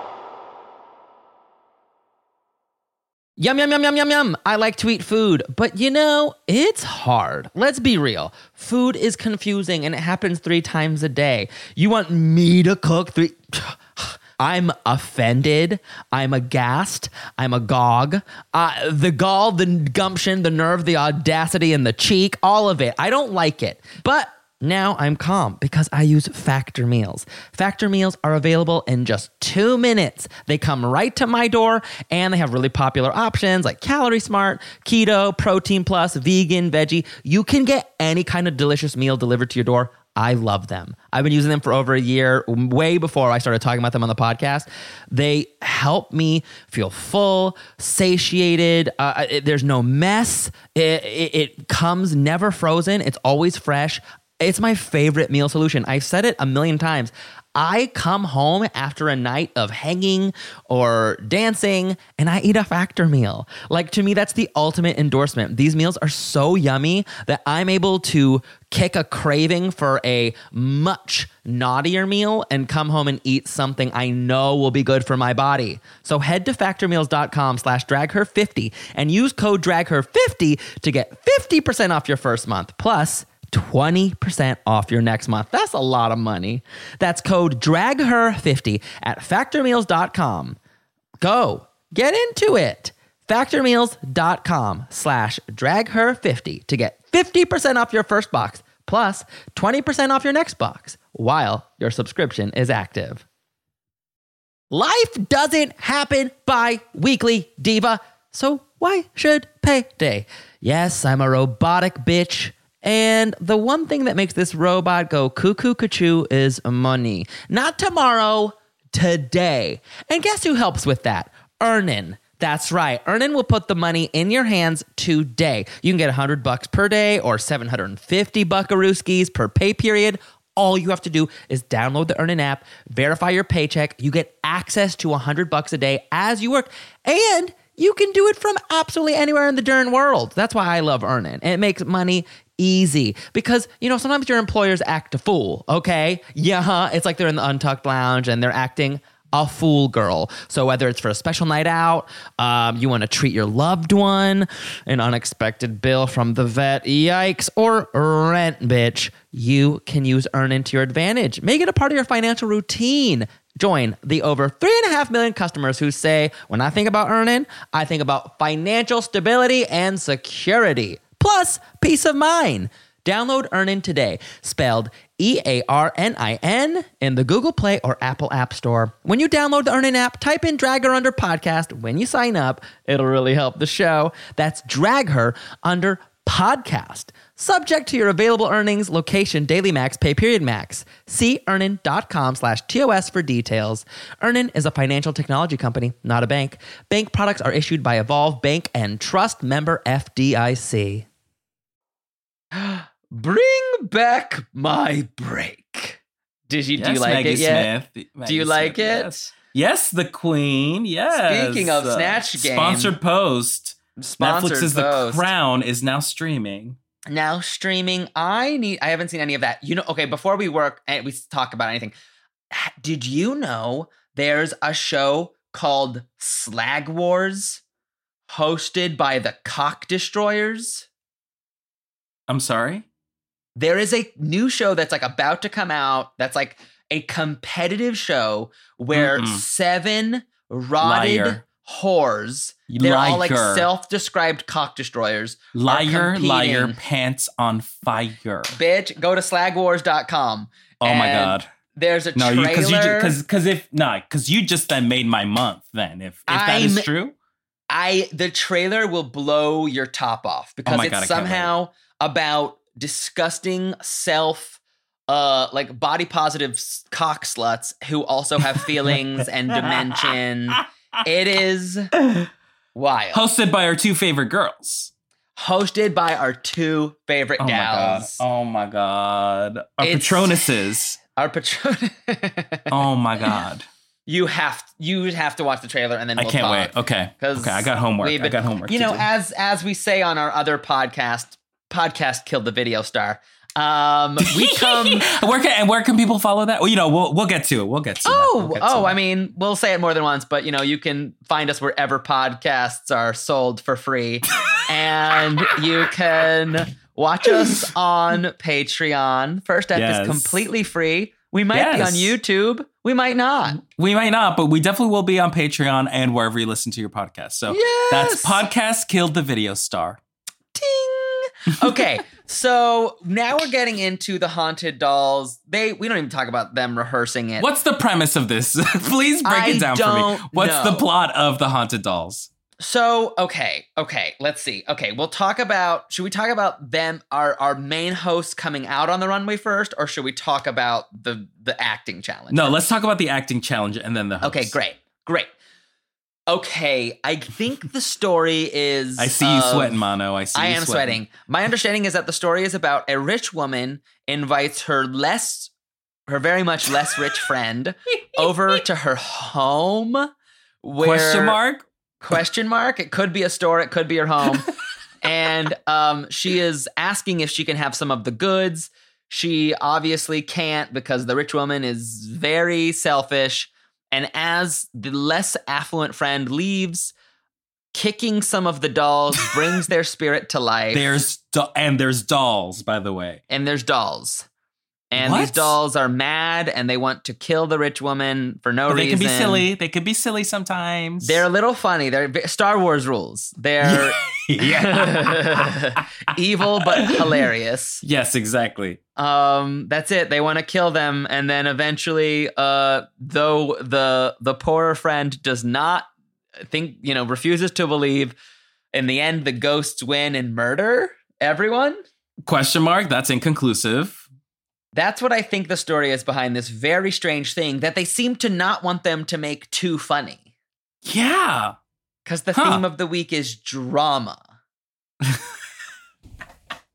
Yum, yum, yum, yum, yum, yum. I like to eat food, but you know, it's hard. Let's be real. Food is confusing and it happens three times a day. You want me to cook three... I'm offended. I'm aghast. I'm agog. Uh, the gall, the gumption, the nerve, the audacity, and the cheek, all of it. I don't like it. But now I'm calm because I use Factor meals. Factor meals are available in just two minutes. They come right to my door and they have really popular options like Calorie Smart, Keto, Protein Plus, Vegan, Veggie. You can get any kind of delicious meal delivered to your door. I love them. I've been using them for over a year, way before I started talking about them on the podcast. They help me feel full, satiated. Uh, it, there's no mess. It, it, it comes never frozen. It's always fresh. It's my favorite meal solution. I've said it a million times. I come home after a night of hanging or dancing and I eat a Factor meal. Like, to me, that's the ultimate endorsement. These meals are so yummy that I'm able to kick a craving for a much naughtier meal and come home and eat something I know will be good for my body. So head to factormeals.com slash dragher50 and use code dragher fifty to get fifty percent off your first month. Plus, twenty percent off your next month. That's a lot of money. That's code dragher fifty at factormeals.com. Go, get into it. Factormeals.com slash dragher50 to get fifty percent off your first box plus twenty percent off your next box while your subscription is active. Life doesn't happen bi-weekly, diva, so why should payday? Yes, I'm a robotic bitch. And the one thing that makes this robot go cuckoo cuckoo is money. Not tomorrow, today. And guess who helps with that? Earnin. That's right. Earnin will put the money in your hands today. You can get one hundred bucks per day or seven hundred fifty buckarooskies per pay period, All you have to do is download the Earnin app, verify your paycheck. You get access to one hundred bucks a day as you work, and you can do it from absolutely anywhere in the darn world. That's why I love Earnin. And it makes money easy because, you know, sometimes your employers act a fool, okay? Yeah, it's like they're in the Untucked Lounge and they're acting a fool girl. So whether it's for a special night out, um, you want to treat your loved one, an unexpected bill from the vet, yikes, or rent, bitch, you can use Earnin to your advantage. Make it a part of your financial routine. Join the over three and a half million customers who say, when I think about Earnin, I think about financial stability and security, plus peace of mind. Download Earnin today, spelled E A R N I N, in the Google Play or Apple App Store. When you download the Earnin app, type in Drag Her Under Podcast. When you sign up, it'll really help the show. That's Drag Her Under Podcast. Subject to your available earnings, location, daily max, pay period max. See earnin.com slash TOS for details. Earnin is a financial technology company, not a bank. Bank products are issued by Evolve Bank and Trust, member F D I C. Bring back my break. Did you, Yes, do you like Maggie it yet? Smith. Do Maggie you like Smith, it? Yes. Yes, the Queen. Yes. Speaking of Uh, Snatch Game. Sponsored post. Sponsored Netflix's post. The Crown is now streaming. Now streaming. I need. I haven't seen any of that. You know. Okay. Before we work and we talk about anything, h- did you know there's a show called Slag Wars, hosted by the Cock Destroyers? I'm sorry? There is a new show that's like about to come out. That's like a competitive show where Mm-mm. seven rotted Liar. whores. They're all like Liar. self-described cock destroyers. are Liar, competing. liar, pants on fire. Bitch, go to slag wars dot com. Oh my and God. There's a No, you trailer. because you because because if not because you just then made my month. Then if if that is I'm- true, I the trailer will blow your top off because Oh my it's God, I can't somehow about disgusting self uh like body positive s- cock sluts who also have feelings and dimension. It is wild. hosted by our two favorite girls. Hosted by our two favorite Oh gals. my god! Oh my god! Our It's- patronesses. Our patron. Oh my god! You have you have to watch the trailer and then I we'll can't talk. wait. Okay, 'Cause okay. I got homework. we've I been- got homework. You to know, do. as as we say on our other podcast, podcast killed the video star. Um, we come. where can and where can people follow that? Well, you know, we'll we'll get to it. We'll get to it. Oh, We'll get to oh! it. I mean, we'll say it more than once, but you know, you can find us wherever podcasts are sold for free, and you can watch us on Patreon. First ep Yes. is completely free. We might Yes. be on YouTube. We might not. We might not, but we definitely will be on Patreon and wherever you listen to your podcast. So that's Yes. podcast killed the video star. Ding. Okay, so now we're getting into the haunted dolls. They we don't even talk about them rehearsing it. What's the premise of this? Please break I it down for me. don't What's know. the plot of the haunted dolls? So okay, okay, let's see. Okay, we'll talk about. Should we talk about them, our our main hosts coming out on the runway first, or should we talk about the the acting challenge? No, let's talk about the acting challenge and then the host. Okay, great, great. Okay, I think the story is. I see you of- sweating, Mano. I see I you am sweating. My understanding is that the story is about a rich woman invites her less, her very much less rich friend over to her home. Where, Question mark? Question mark. It could be a store. It could be her home. And um, she is asking if she can have some of the goods. She obviously can't because the rich woman is very selfish. And as the less affluent friend leaves, kicking some of the dolls brings their spirit to life. There's do- and there's dolls, by the way. and there's dolls. And What? these dolls are mad and they want to kill the rich woman for no But they reason. can be silly. They could be silly sometimes. They're a little funny. They're v- Star Wars rules. They're yeah. evil but hilarious. Yes, exactly. Um, that's it. They want to kill them, and then eventually, uh, though the the poorer friend does not think, you know, refuses to believe. In the end, the ghosts win and murder everyone. Question mark? That's inconclusive. That's what I think the story is behind this very strange thing that they seem to not want them to make too funny. Yeah. Because the Huh. theme of the week is drama.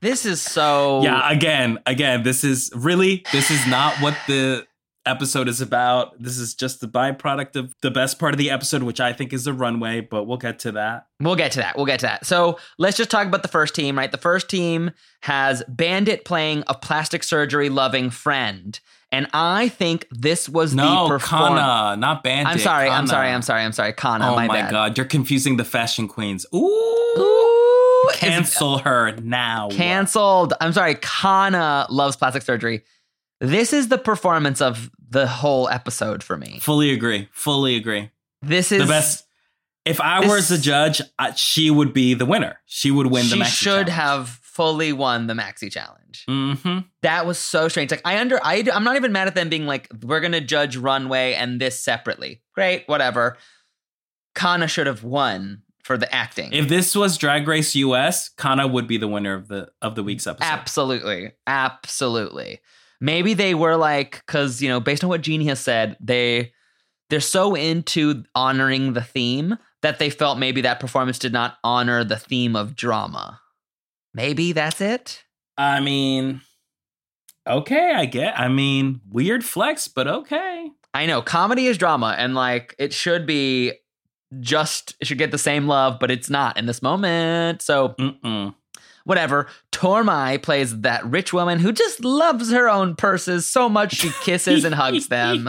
This is so. Yeah, again, again, this is really, this is not what the episode is about. This is just the byproduct of the best part of the episode, which I think is the runway, but we'll get to that. We'll get to that. We'll get to that. So let's just talk about the first team, right? The first team has Bandit playing a plastic surgery loving friend. And I think this was no, the performance. Kana, not Bandit. I'm sorry, Kana. I'm sorry, I'm sorry, I'm sorry. Kana, Oh my, my bad. God, you're confusing the fashion queens. Ooh. Ooh, Cancel her now. Canceled. I'm sorry. Kana loves plastic surgery. This is the performance of the whole episode for me. Fully agree. Fully agree. This is the best. If I this- was the judge, I, she would be the winner. She would win the She maxi should challenge. have fully won the maxi challenge. Mm-hmm. That was so strange. Like I under, I, I'm not even mad at them being like, we're gonna judge runway and this separately. Great, whatever. Kana should have won for the acting. If this was Drag Race U S, Kana would be the winner of the of the week's episode. Absolutely. Absolutely. Maybe they were like, because, you know, based on what Jeannie has said, they, they're so into honoring the theme that they felt maybe that performance did not honor the theme of drama. Maybe that's it. I mean, okay, I get. I mean, weird flex, but okay. I know comedy is drama and like it should be just, it should get the same love, but it's not in this moment. So Mm-mm. whatever. Tormai plays that rich woman who just loves her own purses so much she kisses and hugs them.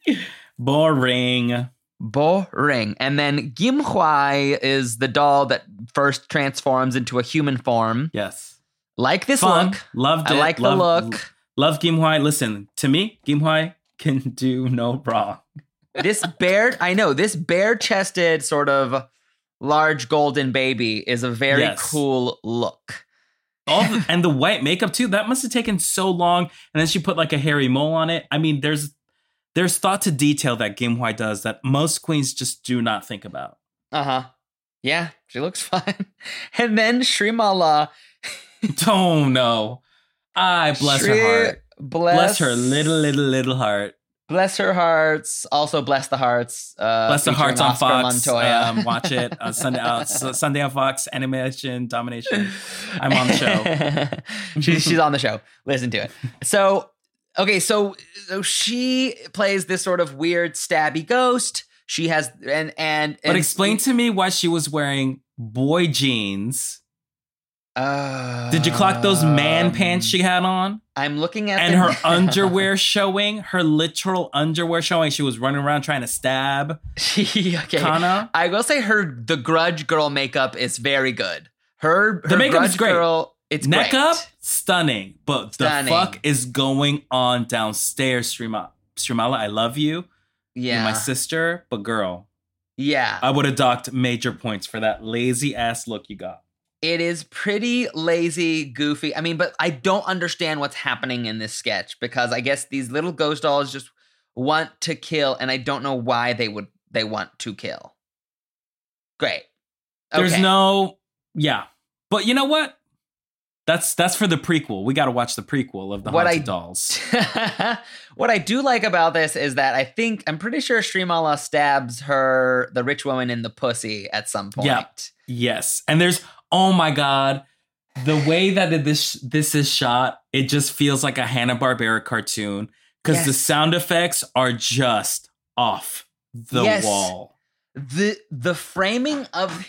Boring. Boring. And then Kim Hwai is the doll that first transforms into a human form. Yes. Like this Fun. look. Loved I it. like Love, the look. Love Kim Hwai. Listen, to me, Kim Hwai can do no wrong. This bare, I know, this bare-chested sort of large golden baby is a very Yes. cool look. All the, and the white makeup too. That must have taken so long. And then she put like a hairy mole on it. I mean, there's there's thought to detail that Kim Hwai does that most queens just do not think about. Uh-huh. Yeah, she looks fine. And then Shrimala. Oh no. I bless Shri- her heart. Bless, Bless her little, little, little heart. Bless her hearts. Also bless the hearts. Uh, Bless the featuring hearts on Oscar Fox. Montoya. Um, watch it uh, Sunday. Uh, S- Sunday on Fox. Animation Domination. I'm on the show. she's, she's on the show. Listen to it. So, okay, so, so she plays this sort of weird stabby ghost. She has and and, But and explain to me why she was wearing boy jeans. Uh, Did you clock those man pants she had on? I'm looking at And the- her underwear showing, her literal underwear showing. She was running around trying to stab She, okay. Kana. I will say her the Grudge Girl makeup is very good. Her, her The makeup is Grudge great. Girl, it's Neck great. up, stunning. But Stunning. the fuck is going on downstairs, Srimala? Srimala, I love you. Yeah, You're my sister, but girl, yeah. I would have docked major points for that lazy ass look you got. It is pretty lazy, goofy. I mean, but I don't understand what's happening in this sketch because I guess these little ghost dolls just want to kill, and I don't know why they would they want to kill. Great. There's Okay. no, yeah, but you know what? That's that's for the prequel. We got to watch the prequel of the What Haunted I- Dolls. What I do like about this is that I think I'm pretty sure Srimala stabs her, the rich woman, in the pussy at some point. Yeah. Yes, and there's oh my god, the way that this this is shot, it just feels like a Hanna-Barbera cartoon because the Yes. sound effects are just off the Yes. wall. The the framing of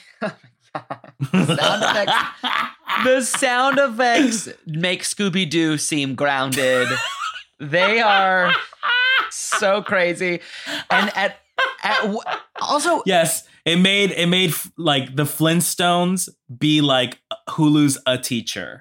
the sound effects. The sound effects make Scooby-Doo seem grounded. They are so crazy, and at, at w- also Yes, it made it made like the Flintstones be like Hulu's A Teacher.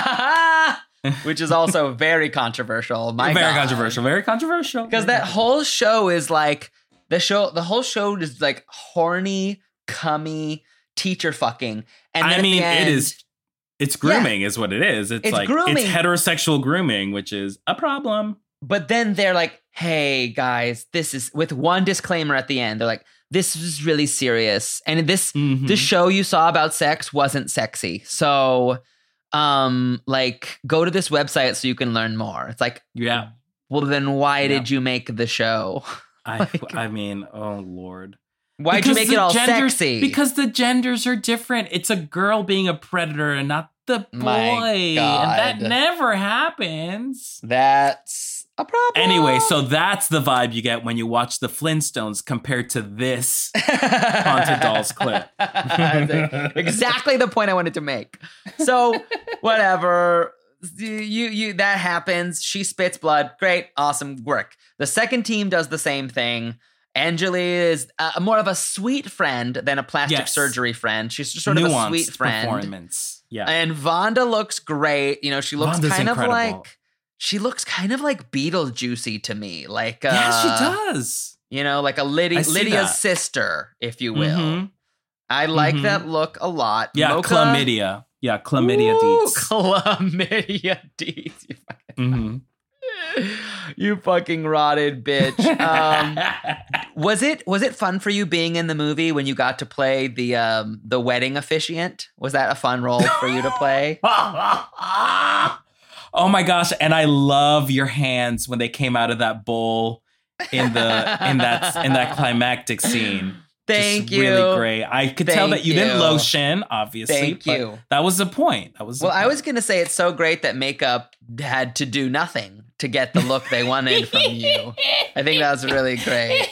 which is also very controversial. My very God. controversial. Very controversial. Because that whole show is like the show. The whole show is like horny, cummy teacher fucking. And then I at mean, the end, it is. It's grooming, is what it is. It's, It's like grooming. it's heterosexual grooming, which is a problem. But then they're like, "Hey guys, this is," with one disclaimer at the end. They're like, "This is really serious, and this Mhm. this show you saw about sex wasn't sexy. So, um, like, go to this website so you can learn more." It's like, Yeah, well, then why Yeah. did you make the show? I. Like- I mean, oh lord. Why'd you Because make the it all genders- sexy? Because the genders are different. It's a girl being a predator and not the boy. My And God. that never happens. That's a problem. Anyway, so that's the vibe you get when you watch the Flintstones compared to this Haunted Dolls clip. exactly the point I wanted to make. So, whatever. You, you, that happens. She spits blood. Great. Awesome work. The second team does the same thing. Angeli is uh, more of a sweet friend than a plastic Yes. surgery friend. She's just sort Nuanced of a sweet friend. performance. Yeah. And Vonda looks great. You know, she looks Vonda's kind incredible. of like, she looks kind of like Beetlejuicy to me. Like, uh, yeah, she does. You know, like a Lydia, I see Lydia's that. sister, if you will. Mhm. I like Mhm. that look a lot. Yeah, Mocha, chlamydia. Yeah, chlamydia Ooh, deets. Chlamydia deets. You fucking, Mhm. you fucking rotted bitch. Um, was it was it fun for you being in the movie when you got to play the um, the wedding officiant? Was that a fun role for you to play? Oh my gosh, and I love your hands when they came out of that bowl in the in that in that climactic scene. Thank Just you. Really great. I could tell Thank that you, didn't you. lotion, obviously. Thank but you. That was the point. That was the Well, I point. was gonna say it's so great that makeup had to do nothing to get the look they wanted from you. I think that was really great.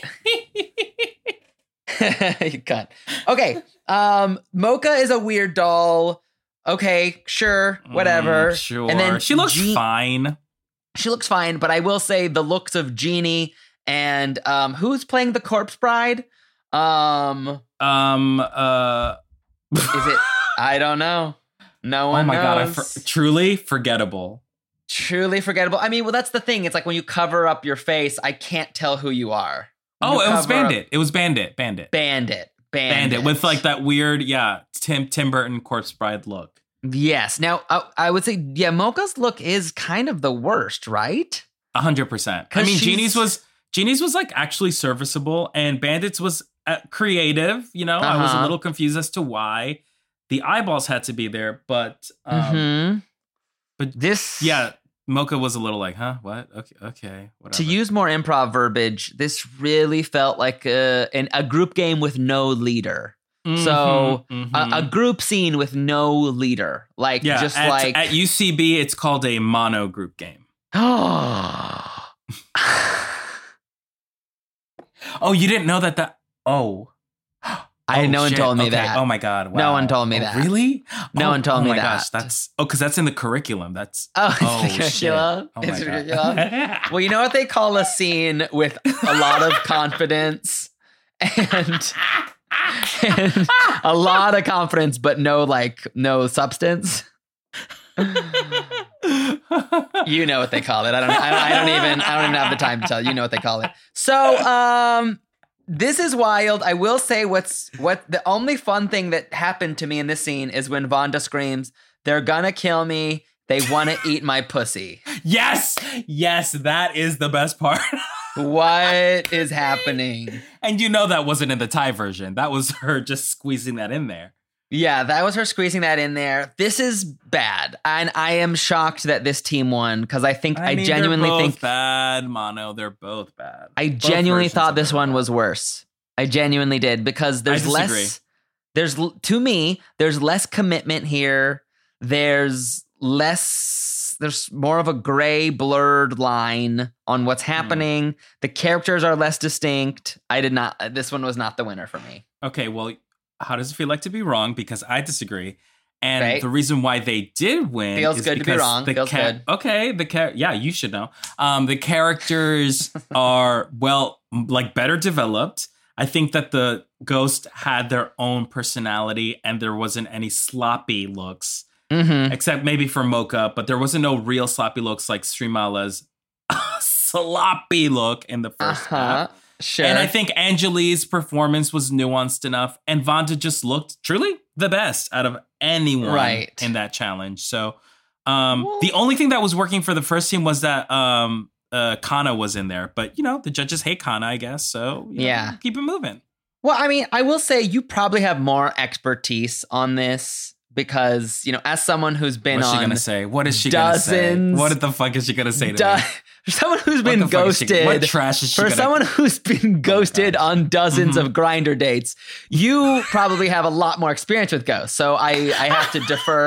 You cut. Okay. Um, Mocha is a weird doll. Okay, sure, whatever. Mm, sure. And then she looks Je- fine. She looks fine, but I will say the looks of Jeannie and um, who's playing the corpse bride? Um, Um. Uh. is it? I don't know. No one Oh my god! I knows. for- truly forgettable. Truly forgettable. I mean, well, that's the thing. It's like when you cover up your face, I can't tell who you are. When Oh, you it was cover up- Bandit. It was Bandit. Bandit. Bandit. Bandit. Bandit with like that weird, yeah, Tim Tim Burton Corpse Bride look. Yes. Now, I, I would say, yeah, Mocha's look is kind of the worst, right? A hundred percent. I 'Cause mean, she's- Genie's was Genie's was like actually serviceable, and Bandit's was uh, creative. You know, I was a Uh-huh. little confused as to why the eyeballs had to be there, but um, mm-hmm. but This, yeah, Mocha was a little like, huh, what? Okay, okay, whatever. to use more improv verbiage, this really felt like a, an, a group game with no leader. Mhm, So mhm. a, a group scene with no leader, like yeah, just at, like at U C B, it's called a mono group game. oh, Oh, you didn't know that? That oh. I Oh, no one shit. told me Okay. that. Oh my god! No wow. one told me Oh, that. Really? No Oh, one told oh me my that. gosh, that's oh, because that's in the curriculum. That's Oh, it's oh, the shit. curriculum. Oh It's my the God. curriculum. Well, you know what they call a scene with a lot of confidence and, and a lot of confidence, but no like no substance. You know what they call it. I don't. I don't, I don't even. I don't even have the time to tell you. You know what they call it. So, um, this is wild. I will say what's what the only fun thing that happened to me in this scene is when Vonda screams, "They're gonna kill me. They want to eat my pussy." Yes, yes, that is the best part. What is happening? And you know that wasn't in the Thai version. That was her just squeezing that in there. Yeah, that was her squeezing that in there. This is bad, and I am shocked that this team won because I think I, I, mean, genuinely they're both think bad, Mono. They're both bad. I Both genuinely versions thought of this them are one bad. was worse. I genuinely did because there's disagree. less. There's l- to me, there's less commitment here. There's less. There's more of a gray, blurred line on what's happening. The characters are less distinct. I did not. This one was not the winner for me. Okay, well, how does it feel like to be wrong? Because I disagree. And Right. the reason why they did win Feels is good to be because wrong. The Feels good. Okay, the char- yeah, you should know. Um, the characters are well, m- like better developed. I think that the ghost had their own personality, and there wasn't any sloppy looks, Mm-hmm. except maybe for Mocha. But there wasn't no real sloppy looks like Srimala's sloppy look in the Uh first huh. half. Sure. And I think Angeli's performance was nuanced enough, and Vonda just looked truly the best out of anyone Right. in that challenge. So um, the only thing that was working for the first team was that um, uh, Kana was in there. But, you know, the judges hate Kana, I guess. So, you know, Yeah. keep it moving. Well, I mean, I will say you probably have more expertise on this because, you know, as someone who's been What's she on going to say? What is she going to say? dozens- What the fuck is she going to say to do- me? for someone who's What been the fuck is she- ghosted, what trash is she for gonna- someone who's been ghosted gosh. on dozens Mhm. of grinder dates, you probably have a lot more experience with ghosts. So I, I have to defer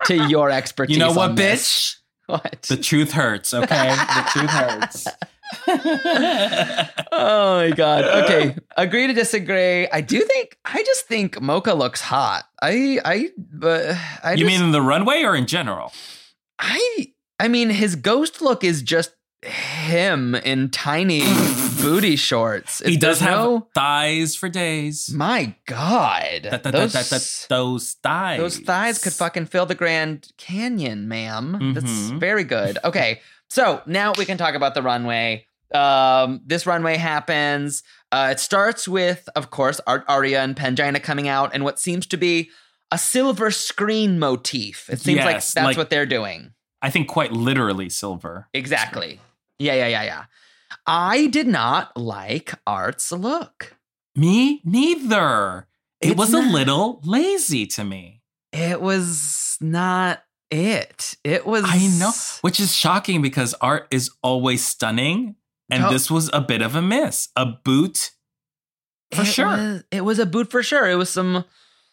to your expertise. You know what, on this. bitch? What? The truth hurts, okay? The truth hurts. Oh my god. Okay. Agree to disagree. I do think I just think Mocha looks hot. I I but I You just, mean in the runway or in general? I I mean his ghost look is just him in tiny booty shorts. He does There's have no- thighs for days. My god. Da- da- da- those, da- da- Those thighs. those thighs could fucking fill the Grand Canyon, ma'am. That's Mhm. very good. Okay. So now we can talk about the runway. Um, this runway happens. Uh, it starts with, of course, Ar- Aria and Pangina coming out and what seems to be a silver screen motif. It seems like Yes, that's like- what they're doing. I think quite literally silver. Exactly. Yeah, yeah, yeah, yeah. I did not like Art's look. Me neither. It It's was not- a little lazy to me. It was not it. It was. I know, which is shocking because art is always stunning. And Oh. this was a bit of a miss. A boot for it sure. Was, it was a boot for sure. It was some.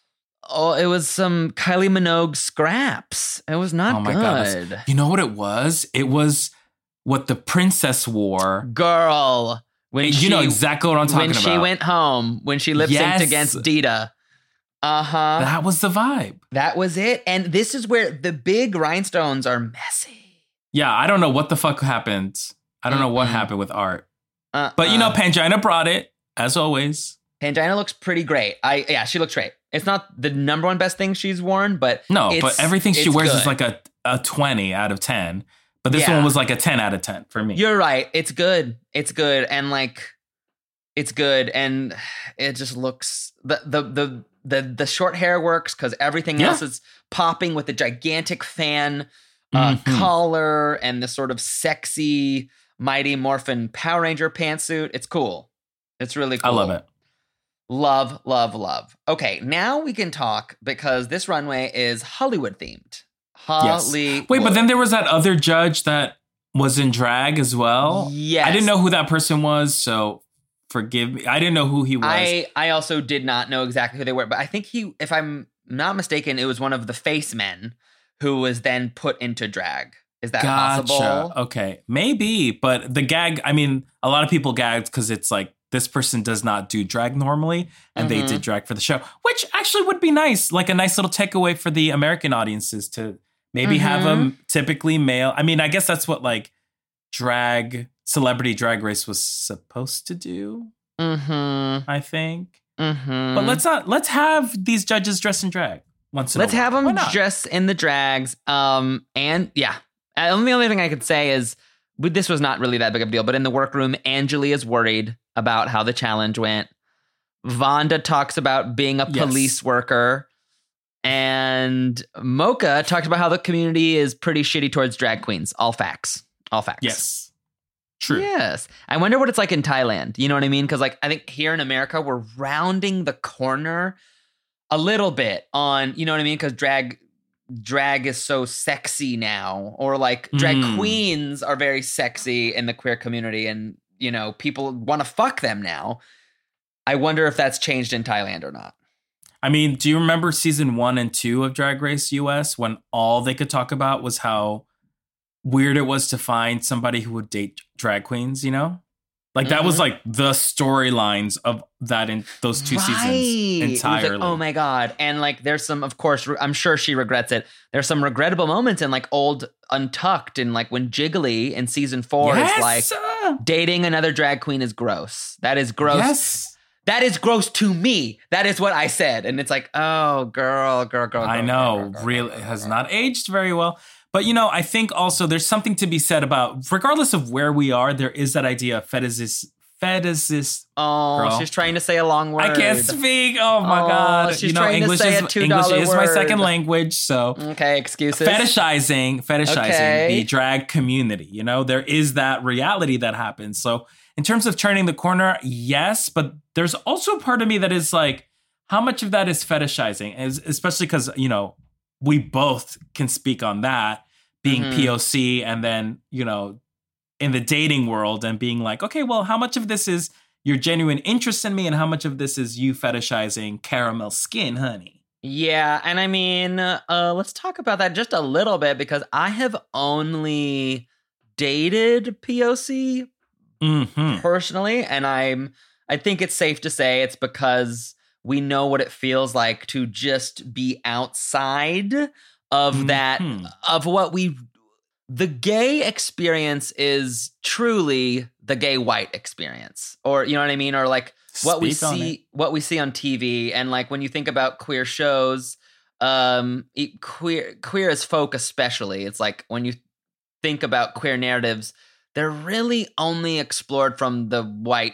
Oh, it was some Kylie Minogue scraps. It was not Oh my good. God. You know what it was? It was what the princess wore. Girl, when you she, know exactly what I'm talking when about. she went home, when she lip synced Yes. against Dita. Uh huh. That, That was the vibe. was it. And this is where the big rhinestones are messy. Yeah, I don't know what the fuck happened. I don't know what Mm-mm. happened with art. Uh-uh. But you know, Pangina brought it, as always. Pangina looks pretty great. I yeah, she looks great. It's not the number one best thing she's worn, but No, it's- but everything she it's wears good. is like a, a twenty out of ten. But this Yeah. one was like a ten out of ten for me. You're right. It's good. It's good, and like, it's good, and it just looks the the the the the short hair works because everything Yeah. else is popping with the gigantic fan uh, Mhm. collar and the sort of sexy Mighty Morphin Power Ranger pantsuit. It's cool. It's really I cool. love it. Love, love, love. Okay, now we can talk because this runway is Hollywood themed. Yes. Hollywood. Wait, but then there was that other judge that was in drag as well. Yes. I didn't know who that person was, so forgive me. I didn't know who he was. I, I also did not know exactly who they were, but I think he, if I'm not mistaken, it was one of the face men who was then put into drag. Is that Gotcha. possible? Okay, maybe, but the gag. I mean, a lot of people gagged because it's like this person does not do drag normally, and they Mhm. did drag for the show, which actually would be nice, like a nice little takeaway for the American audiences to maybe have Mhm. them typically male. I mean, I guess that's what like drag celebrity drag race was supposed to do. Mm-hmm. I think, Mm-hmm. but let's not let's have these judges dress in drag once. In Let's a while. have Why them not? dress in the drags. Um, and yeah, and the only thing I could say is with- this was not really that big of a deal, but in the workroom, Angeli is worried about how the challenge went. Vonda talks about being a Yes. police worker. And Mocha talked about how the community is pretty shitty towards drag queens. All facts. All facts. Yes, true. Yes. I wonder what it's like in Thailand. You know what I mean? Because like I think here in America, we're rounding the corner a little bit on, you know what I mean? Because drag drag is so sexy now. Or like drag Mm. queens are very sexy in the queer community and, you know, people want to fuck them now. I wonder if that's changed in Thailand or not. I mean, do you remember season one and two of Drag Race U S when all they could talk about was how weird it was to find somebody who would date drag queens, you know? Like that was Mhm. like the storylines of that in those two Right. It seasons was like, entirely. oh my God. And like there's some, of course, re- I'm sure she regrets it. There's some regrettable moments in like old Untucked and like when Jiggly in season four yes! is like uh, dating another drag queen is gross. That is gross. Yes. That is gross to me. That is what I said. And it's like, oh, girl, girl, girl. I girl, know, girl, girl, really girl, it girl, has girl. not aged very well. But you know, I think also there's something to be said about, regardless of where we are, there is that idea of fetishist, fetishist. Oh, Girl. she's trying to say a long word. I can't speak. Oh my Oh, god! she's you know, trying to English say is a two dollar English is my word. second language, so Okay, excuses. fetishizing, fetishizing Okay. the drag community. You know, there is that reality that happens. So, in terms of turning the corner, yes, but there's also a part of me that is like, how much of that is fetishizing? Is especially because you know we both can speak on that, being Mhm. P O C, and then you know, in the dating world, and being like, okay, well, how much of this is your genuine interest in me, and how much of this is you fetishizing caramel skin, honey? Yeah, and I mean, uh, let's talk about that just a little bit because I have only dated P O C Mm-hmm. personally, and I'm I think it's safe to say it's because we know what it feels like to just be outside of that Mhm. of what we the gay experience is truly the gay white experience, or you know what I mean, or like what we Speak on it. see what we see on T V. And like when you think about queer shows, um e- queer queer as folk especially, it's like when you think about queer narratives, they're really only explored from the white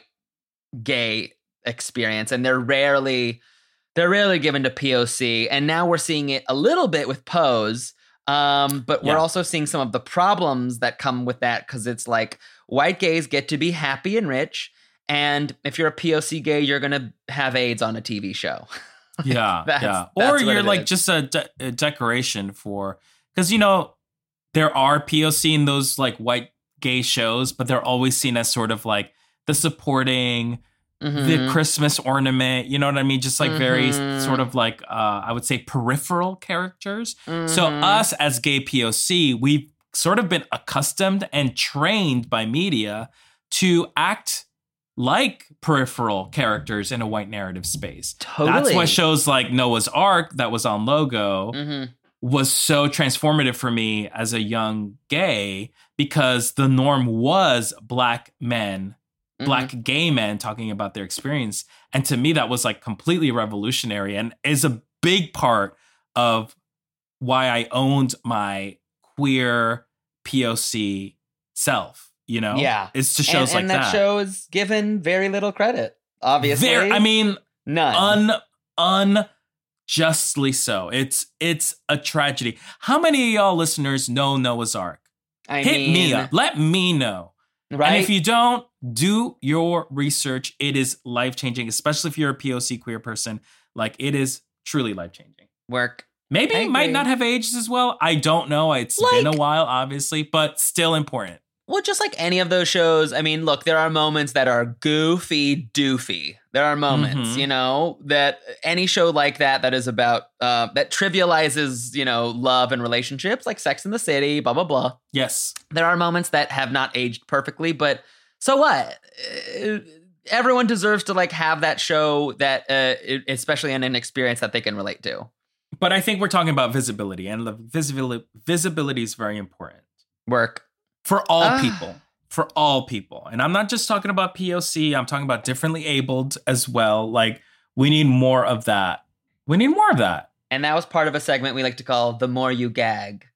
gay experience, and they're rarely they're rarely given to P O C. And now we're seeing it a little bit with Pose, um but we're Yeah. also seeing some of the problems that come with that, because it's like white gays get to be happy and rich, and if you're a P O C gay, you're gonna have AIDS on a T V show. Yeah, That's- yeah. that's Or what you're it like is. just a, de- a decoration for, because you know there are P O C in those like white gay shows, but they're always seen as sort of like the supporting, the Mhm. Christmas ornament. You know what I mean? Just like very Mhm. sort of like uh, I would say peripheral characters. So Mhm. us as gay P O C, we've sort of been accustomed and trained by media to act like peripheral characters in a white narrative space. Totally. That's why shows like Noah's Ark that was on Logo Mhm. was so transformative for me as a young gay, because the norm was black men, black gay men talking about their experience. And to me, that was like completely revolutionary and is a big part of why I owned my queer P O C self, you know? Yeah. It's to And, shows like and that, that. show is given very little credit, obviously. Very, I mean, none. un unjustly so. It's it's a tragedy. How many of y'all listeners know Noah's Ark? I Hit mean, me up. Let me know. right? And if you don't, do your research. It is life-changing, especially if you're a P O C queer person. Like, it is truly life-changing. Work. Maybe I it might agree. not have aged as well. I don't know. It's Like- been a while, obviously, but still important. Well, just like any of those shows, I mean, look, there are moments that are goofy doofy. There are moments, Mhm. you know, that any show like that that is about, uh, that trivializes, you know, love and relationships, like Sex in the City, blah, blah, blah. Yes. There are moments that have not aged perfectly, but so what? Uh, Everyone deserves to like have that show that, uh, especially in an experience that they can relate to. But I think we're talking about visibility, and the visibility visibility is very important. Work. For all Ah. people. For all people. And I'm not just talking about P O C. I'm talking about differently abled as well. Like, we need more of that. We need more of that. And that was part of a segment we like to call The More You Gag.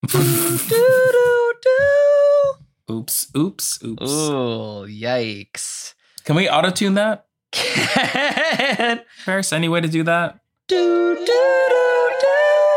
Oops, oops, oops. Ooh, yikes. Can we auto-tune that? Can- Paris, any way to do that? do, do, do, do.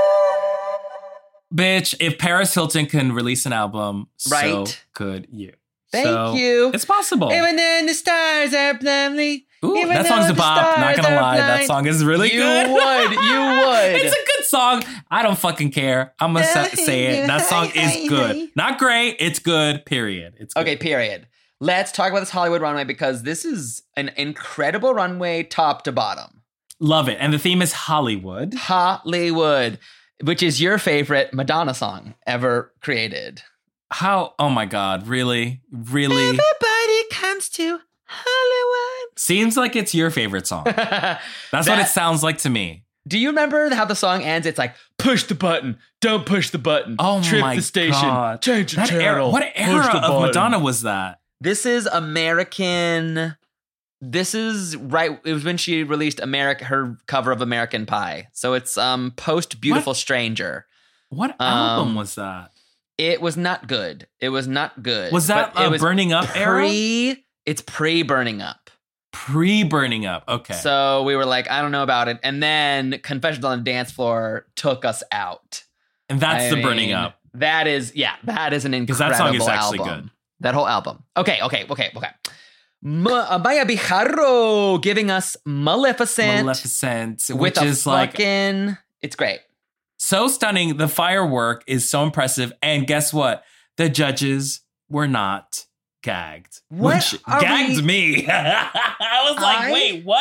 Bitch, if Paris Hilton can release an album, so Right. could you. Thank So, you. It's possible. Even then the stars are lovely. Ooh, even that though song's a the bop. Not stars gonna are lie, that blind. song is really You good. would, you would. It's a good song. I don't fucking care. I'm gonna sa- say it. That song is good. Not great. It's good. Period. It's good. Okay, period. Let's talk about this Hollywood runway, because this is an incredible runway top to bottom. Love it. And the theme is Hollywood. Hollywood, which is your favorite Madonna song ever created. How? Oh my God! Really, really? Everybody comes to Hollywood. Seems like it's your favorite song. That's what it That- sounds like to me. Do you remember how the song ends? It's like, push the button, don't push the button. Oh Trip my the station, God! change the That era, channel. what push era the of button. Madonna was that? This is American. This is right. It was when she released America, her cover of American Pie. So it's um post Beautiful What? Stranger. What Um, album was that? It was not good. It was not good. Was that But it a was Burning Up era? pre? It's pre Burning Up. Pre Burning Up. Okay. So we were like, I don't know about it. And then Confessions on the Dance Floor took us out. and that's I the Burning mean, Up. That is, yeah, that is an 'Cause incredible that song is actually album. good. That whole album. Okay, okay, okay, okay. Ma- uh, Maya Bijarro giving us Maleficent, Maleficent, with which a is like fucking, it's great. so stunning. The firework is so impressive. And guess what? The judges were not gagged. What Which are gagged we- me. I was like, I- wait, what?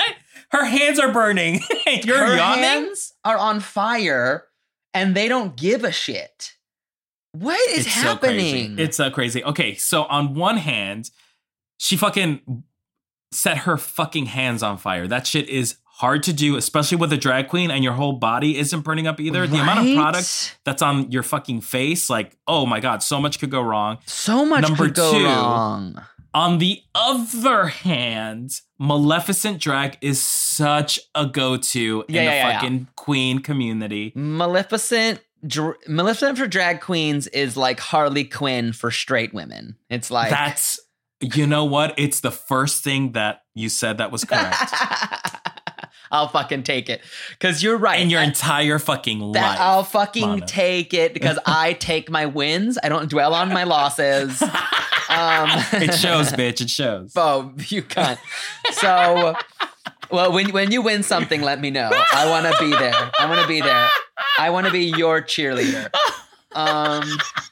Her hands are burning. You're Her yawning? hands are on fire and they don't give a shit. What is It's so crazy. happening? It's so crazy. Okay, so on one hand, she fucking set her fucking hands on fire. That shit is hard to do, especially with a drag queen and your whole body isn't burning up either. The amount of Right? product that's on your fucking face, like, oh my God, so much could go wrong. So much Number could go two, wrong. On the other hand, Maleficent drag is such a go-to Yeah, in yeah, the yeah, fucking queen community. Maleficent, dr- Maleficent for drag queens is like Harley Quinn for straight women. It's like That's, you know what? It's the first thing that you said that was correct. I'll fucking take it because you're right. In your entire fucking that life. I'll fucking Lana. take it because I take my wins. I don't dwell on my losses. Um, It shows, bitch. It shows. Oh, you can't. So, well, when when you win something, let me know. I want to be there. I want to be there. I want to be your cheerleader. Um.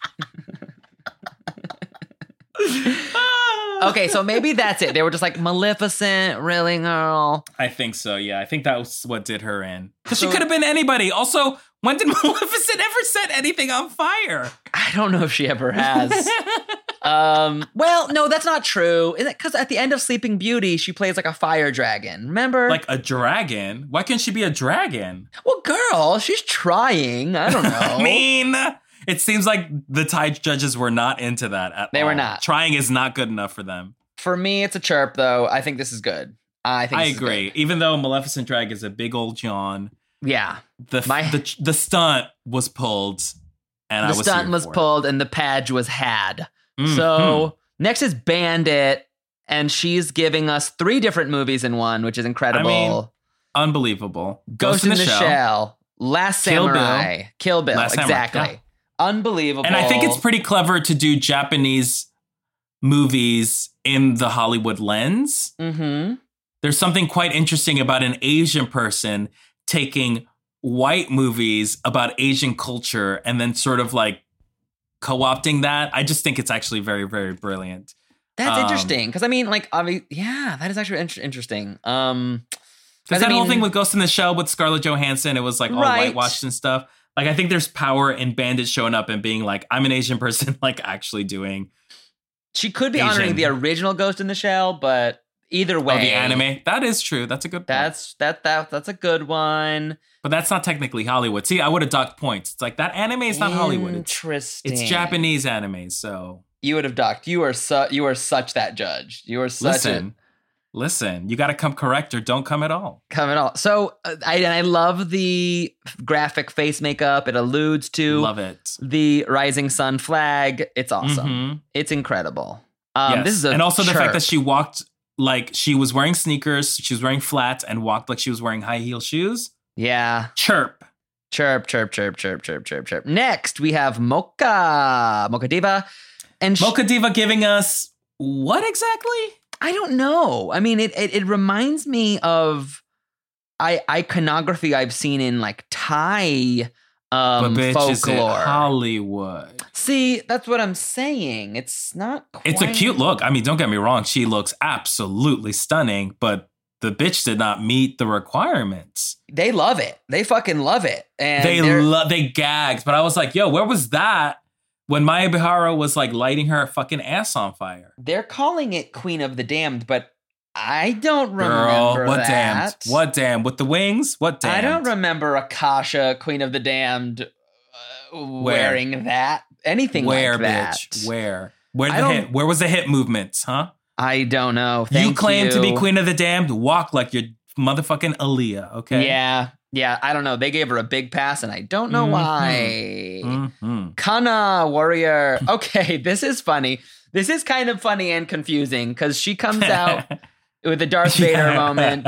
Okay, so maybe that's it. They were just like, Maleficent, really, girl? I think so, yeah. I think that was what did her in. Because So- she could have been anybody. Also, when did Maleficent ever set anything on fire? I don't know if she ever has. um. Well, no, that's not true. Because at the end of Sleeping Beauty, she plays like a fire dragon. Remember? Like a dragon? Why can't she be a dragon? well, girl, she's trying. I don't know. I mean, it seems like the Thai judges were not into that at They all. were not. Trying is not good enough for them. For me, it's a chirp, though. I think this is good. I think I this is agree. Even though Maleficent drag is a big old yawn, good. Yeah. the My- the, the stunt was pulled, and I The was stunt here was for it. pulled and the page was had. Mhm. So next is Bandit, and she's giving us three different movies in one, which is incredible. I mean, unbelievable. Ghost, in the, Shell, Last Kill Bill. Samurai, Kill Bill, Last Samurai, exactly. yeah. Unbelievable. And I think it's pretty clever to do Japanese movies in the Hollywood lens. Mm-hmm. There's something quite interesting about an Asian person taking white movies about Asian culture and then sort of like co-opting that. I just think it's actually very, very brilliant. That's Um, interesting because I mean, like, I mean, yeah, that is actually in- interesting. Um, Because 'cause I that whole mean- thing with Ghost in the Shell with Scarlett Johansson, it was like all Right. whitewashed and stuff. Like I think there's power in Bandit showing up and being like, I'm an Asian person, like actually doing she could be Asian. honoring the original Ghost in the Shell, but either way, oh, the anime. That is true. That's a good point. That's that that that's a good one. But that's not technically Hollywood. See, I would have docked points. It's like that anime is not Hollywood. It's, Interesting. it's Japanese anime. So You would have docked. You are su- you are such that judge. You are such listen, listen. You got to come correct or don't come at all. a come at all. So uh, I and I love the graphic face makeup. It alludes to Love it. the rising sun flag. It's awesome. Mhm. It's incredible. Um, Yes. This is a and also the fact chirp. that she walked like she was wearing sneakers, she was wearing flats, and walked like she was wearing high heel shoes. yeah. Chirp. Chirp, chirp, chirp, chirp, chirp, chirp, chirp. Next, we have Mocha, Mocha Diva. And sh- Mocha Diva giving us what exactly? I don't know. I mean, it, it, it reminds me of I, iconography I've seen in like Thai um, but bitch, is it folklore. Hollywood? See, that's what I'm saying. It's not quite... It's a cute look. I mean, don't get me wrong. She looks absolutely stunning, but the bitch did not meet the requirements. They love it. They fucking love it. And They they're- lo- they gagged, but I was like, yo, where was that when Maya Bihara was like lighting her fucking ass on fire? they're calling it Queen of the Damned, but I don't remember Girl, what that. damned? What damned? With the wings? What damned? I don't remember Akasha, Queen of the Damned, uh, wearing that. Anything Where, like that. bitch? Where? Where I the don't- hit? Where was the hit movements? Huh? I don't know. you Thank claim to be you. Queen of the Damned. Walk like you're motherfucking Aaliyah. Okay. Yeah, yeah. I don't know. They gave her a big pass, and I don't know Mhm. why. Mhm. Kana warrior. Okay, this is funny. This is kind of funny and confusing because she comes out with a Darth Vader moment,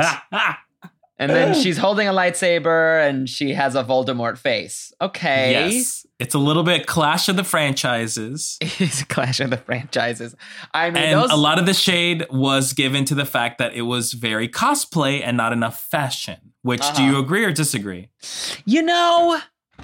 and then she's holding a lightsaber, and she has a Voldemort face. Okay. Yes. It's a little bit Clash of the Franchises. It's a clash of the franchises. I mean, And those, a lot of the shade was given to the fact that it was very cosplay and not enough fashion. Which, do Uh-huh. you agree or disagree? you know,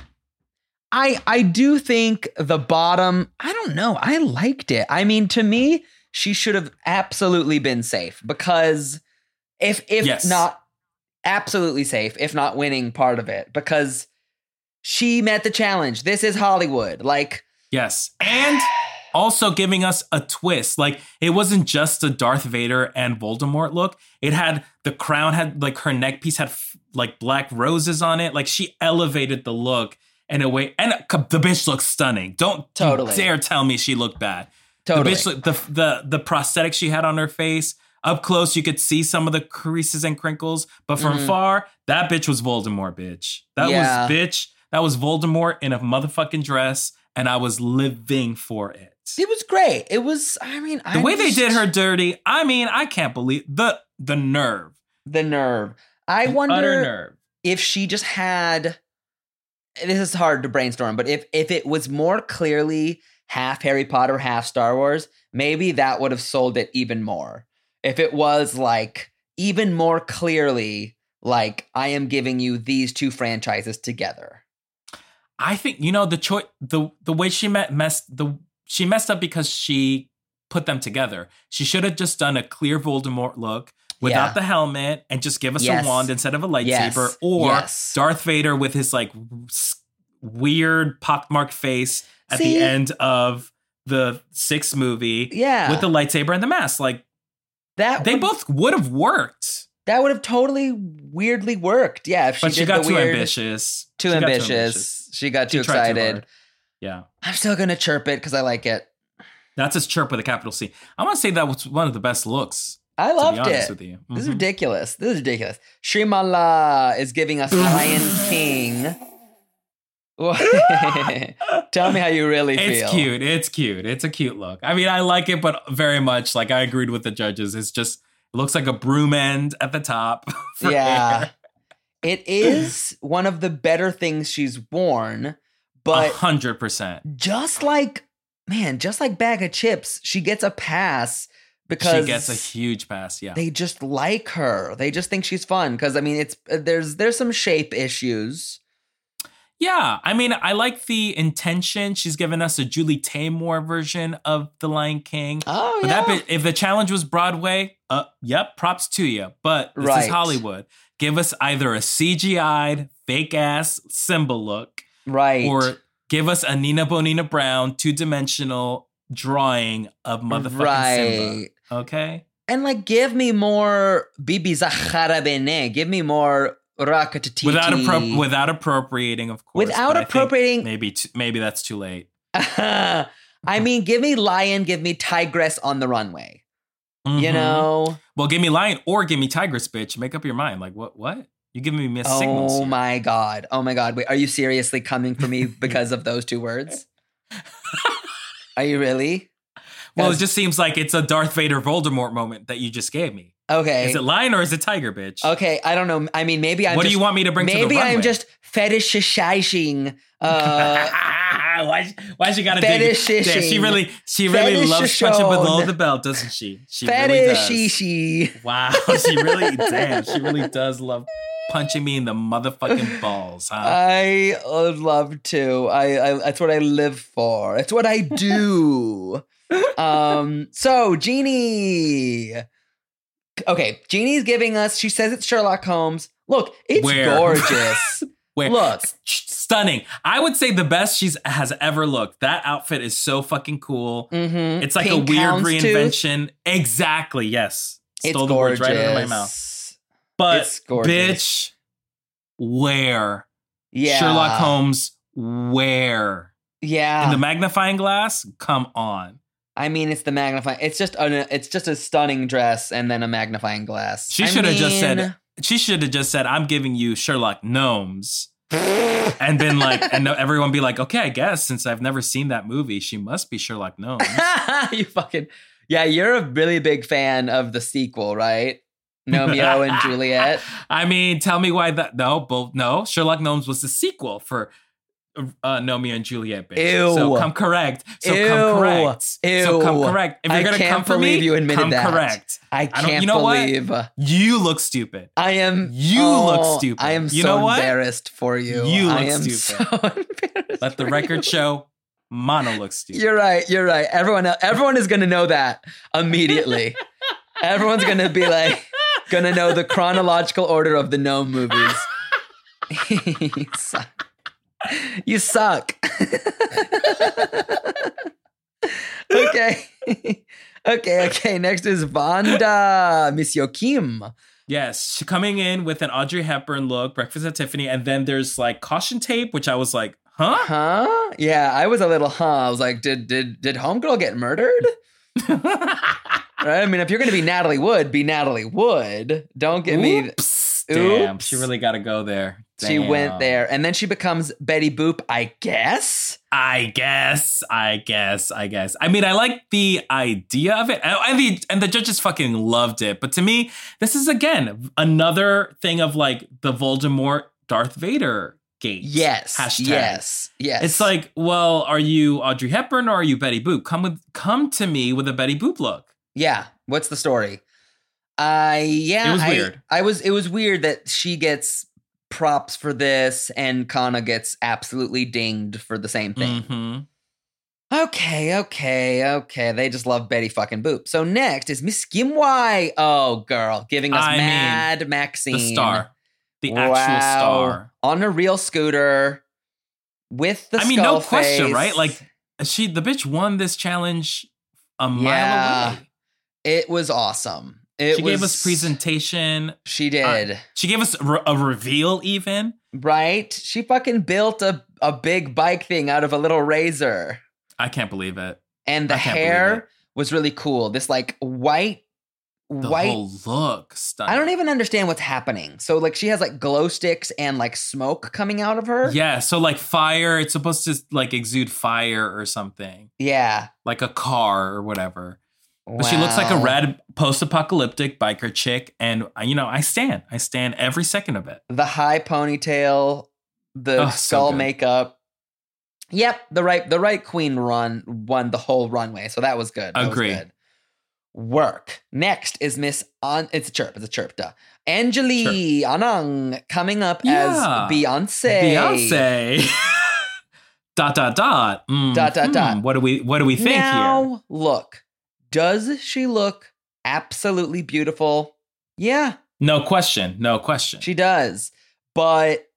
I I do think the bottom. I don't know. I liked it. I mean, to me, she should have absolutely been safe because if if Yes. not absolutely safe, if not winning part of it, because she met the challenge. This is Hollywood. Like, yes. And also giving us a twist. Like, it wasn't just a Darth Vader and Voldemort look. It had the crown had like her neck piece had f- like black roses on it. Like, she elevated the look in a way. And the bitch looks stunning. Don't Totally. dare tell me she looked bad. Totally. The bitch, the the the prosthetic she had on her face, up close you could see some of the creases and crinkles, but from Mhm. far, that bitch was Voldemort, bitch. That Yeah. was bitch. That was Voldemort in a motherfucking dress, and I was living for it. it was great. It was, I mean, The I way they just- did her dirty, I mean, I can't believe the the nerve. the nerve. I The wonder utter nerve. if she just had, this is hard to brainstorm, but if if it was more clearly half Harry Potter, half Star Wars, maybe that would have sold it even more. If it was like even more clearly like, I am giving you these two franchises together. I think, you know, the choice, the the way she met messed the she messed up because she put them together. She should have just done a clear Voldemort look without Yeah. the helmet and just give us Yes. a wand instead of a lightsaber, Yes. or Yes. Darth Vader with his like s- weird pockmarked face at See? the end of the sixth movie, Yeah. with the lightsaber and the mask. Like, That they would, both would have worked, that would have totally weirdly worked. Yeah, if she but she did got the too weird, ambitious. Too She got ambitious. She got too She tried too excited. hard. Yeah. I'm still gonna chirp it because I like it. That's his chirp with a capital C. I want to say that was one of the best looks. I To be loved honest it. with you. This is Mhm. ridiculous. This is ridiculous. Shrimala is giving us Lion King. Tell me how you really It's feel. cute. It's cute. It's a cute look. I mean, I like it, but very much like I agreed with the judges. It's just, it looks like a broom end at the top. for Yeah. hair. It is one of the better things she's worn, A but hundred percent. just like, man, just like Bag of Chips, she gets a pass because She gets a huge pass. Yeah. they just like her. They just think she's fun because I mean, it's there's there's some shape issues. Yeah. I mean, I like the intention. She's given us a Julie Taymor version of The Lion King. Oh But yeah, that bit, if the challenge was Broadway, uh, yep, props to you. But this Right. is Hollywood. Give us either a C G I'd, fake ass Simba look, right? or give us a Nina Bonina Brown two dimensional drawing of motherfucking Simba. right. Okay. And like, give me more Bibi Zahara Bene. Give me more Rakatiti. Without appro- without appropriating, of course. Without but I think appropriating- maybe t- maybe that's too late. I mean, give me lion. Give me tigress on the runway. You Mhm. know. Well, give me lion or give me tigress, bitch. Make up your mind. Like what? What? You giving me mixed signals? Oh here. my god. Oh my god. Wait, are you seriously coming for me because of those two words? Are you really? Well, it Guys- just seems like it's a Darth Vader Voldemort moment that you just gave me. Okay. Is it lion or is it tiger, bitch? Okay. I don't know. I mean, maybe I'm. what just, do you want me to bring to the Maybe runway? I'm just fetishizing. Uh, why? Why she gotta Fetishishing. dig? Yeah, she really, she really loves punching below Fetishishon. the belt, doesn't she? She really does. fetishishi. Wow, she really, damn, she really does love punching me in the motherfucking balls, huh? I would love to. I, I that's what I live for. It's what I do. um. So Jeannie. Okay, Jeannie's giving us. She says it's Sherlock Holmes. Look, it's Where? gorgeous. Where, Look. stunning. I would say the best she's has ever looked. That outfit is so fucking cool. Mm-hmm. It's like Pink a weird houndstooth. reinvention. Exactly. Yes. It's Stole the gorgeous. words right out of my mouth. But It's gorgeous. bitch, where? Yeah. Sherlock Holmes, where? Yeah. In the magnifying glass? Come on. I mean, it's the magnifying. It's just a. It's just a stunning dress and then a magnifying glass. She I should have just mean- said, she should have just said, I'm giving you Sherlock Gnomes. And been like, and everyone be like, okay, I guess since I've never seen that movie, she must be Sherlock Gnomes. You fucking yeah. You're a really big fan of the sequel, right? Romeo and Juliet. I mean, tell me why that. No, both no. Sherlock Gnomes was the sequel for uh, Romeo and Juliet. Bitch. Ew. So come correct. So Ew. come correct. So Ew. come correct. If you're I gonna can't come for believe me, you admitted come that. correct. I I don't- can't you know what? believe You look stupid. I am. You oh, look stupid. I am You so know what? embarrassed for you. You I look am stupid. so embarrassed. Let the for record you. show. Mono looks stupid. You're right. You're right. Everyone. Everyone is going to know that immediately. Everyone's going to be like, gonna know the chronological order of the gnome movies. You suck. You suck. Okay. Okay, okay. Next is Vanda, Miss Joachim. Yes, she coming in with an Audrey Hepburn look, Breakfast at Tiffany, and then there's like caution tape, which I was like, huh? Huh? Yeah, I was a little huh. I was like, did did did Homegirl get murdered? Right? I mean, if you're gonna be Natalie Wood, be Natalie Wood. Don't get me. Oops. Damn, Oops. she really got to go there. She Damn. went there, and then she becomes Betty Boop, I guess. I guess, I guess, I guess. I mean, I like the idea of it, and the and the judges fucking loved it. But to me, this is again another thing of like the Voldemort Darth Vader gate. Yes, hashtag. yes, yes. It's like, well, are you Audrey Hepburn or are you Betty Boop? Come with, come to me with a Betty Boop look. Yeah. What's the story? Uh, yeah, It was I, weird. I was. It was weird that she gets props for this, and Kana gets absolutely dinged for the same thing. Mm-hmm. Okay, okay, okay. They just love Betty fucking Boop. So next is Miss Gimwai. Oh, girl, giving us I mean, Mad Maxine, The star, the Wow. actual star. on a real scooter with the. I mean, no skull question, face. right? Like she, the bitch won this challenge a mile Yeah. away. It was awesome. It She was, gave us presentation. She did. Uh, she gave us a, re- a reveal even. Right? She fucking built a, a big bike thing out of a little razor. I can't believe it. And the I can't believe hair it. was really cool. This like white, The white. whole look. Stunning. I don't even understand what's happening. So like she has like glow sticks and like smoke coming out of her. Yeah, so like fire, it's supposed to like exude fire or something. Yeah. Like a car or whatever. But she looks like a Wow. red post-apocalyptic biker chick. And, uh, you know, I stand. I stand every second of it. The high ponytail, the Oh, so skull good. makeup. Yep, the right the right queen run won the whole runway. So that was good. That was Agree. good. Work. Next is Miss On. It's a chirp. It's a chirp. Duh. Anjali Anang coming up Yeah. as Beyonce. Beyonce. dot, dot, dot. Mm, Dot, dot, hmm. dot. What do we, what do we think now, here? look. Does she look absolutely beautiful? Yeah, No question. No question. she does. But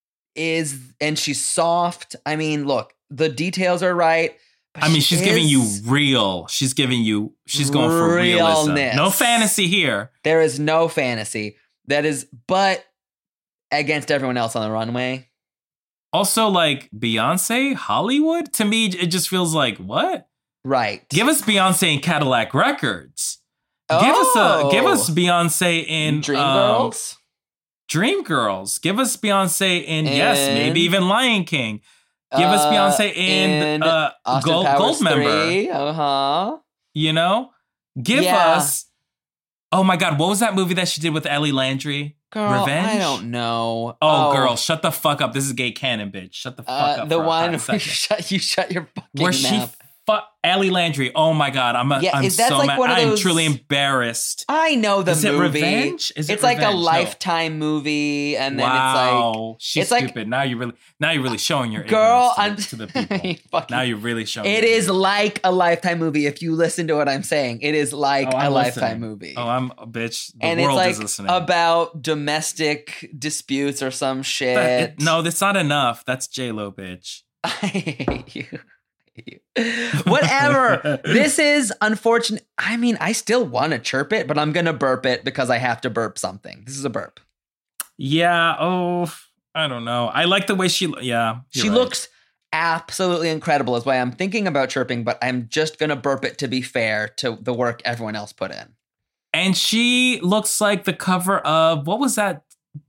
is and she's soft. I mean, look, the details are right. but I mean, she she's giving you is- real. She's giving you, she's going for realism. Realness. No fantasy here. There is no fantasy. That is, but against everyone else on the runway. Also, like Beyonce, Hollywood, to me, it just feels like, what? Right. Give us Beyonce in Cadillac Records. Give us a give us Beyonce in Dreamgirls. um, Dreamgirls. Give us Beyonce in yes, In- maybe even Lion King. Give us Uh, Beyonce in, in uh, Austin Gold, Powers Gold member. three. Uh huh. You know, give Yeah. us. Oh my God, what was that movie that she did with Ellie Landry? Girl, Revenge? I don't know. Oh, girl, shut the fuck up. This is gay canon, bitch. Shut the fuck Uh, up. the for a one hot where you second. shut, you shut your fucking Where she mouth. fuck Ellie Landry. Oh my God, I'm a, Yeah, I'm is that so like mad. one of I'm those- truly embarrassed. I know the Is it movie. Revenge? Is it it's like a Revenge? No. Lifetime movie, and then Wow, she's it's like- stupid. now you're really, now you're really showing your it's like, girl, I'm ignorance to, the- to the people. fucking, Now you're really showing. It your is ignorance. like a Lifetime movie. If you listen to what I'm saying, it is like Oh, a I'm Lifetime listening. movie. Oh, I'm a bitch. The and it's world like is listening. about domestic disputes or some shit. That- it- no, that's not enough. That's J Lo, bitch. I hate you. I hate you. Whatever. This is unfortunate. I mean, I still want to chirp it, but I'm gonna burp it because I have to burp something. This is a burp. Yeah. Oh, I don't know. I like the way she. Yeah. you're She right. looks absolutely incredible. Is why I'm thinking about chirping, but I'm just gonna burp it to be fair to the work everyone else put in. And she looks like the cover of what was that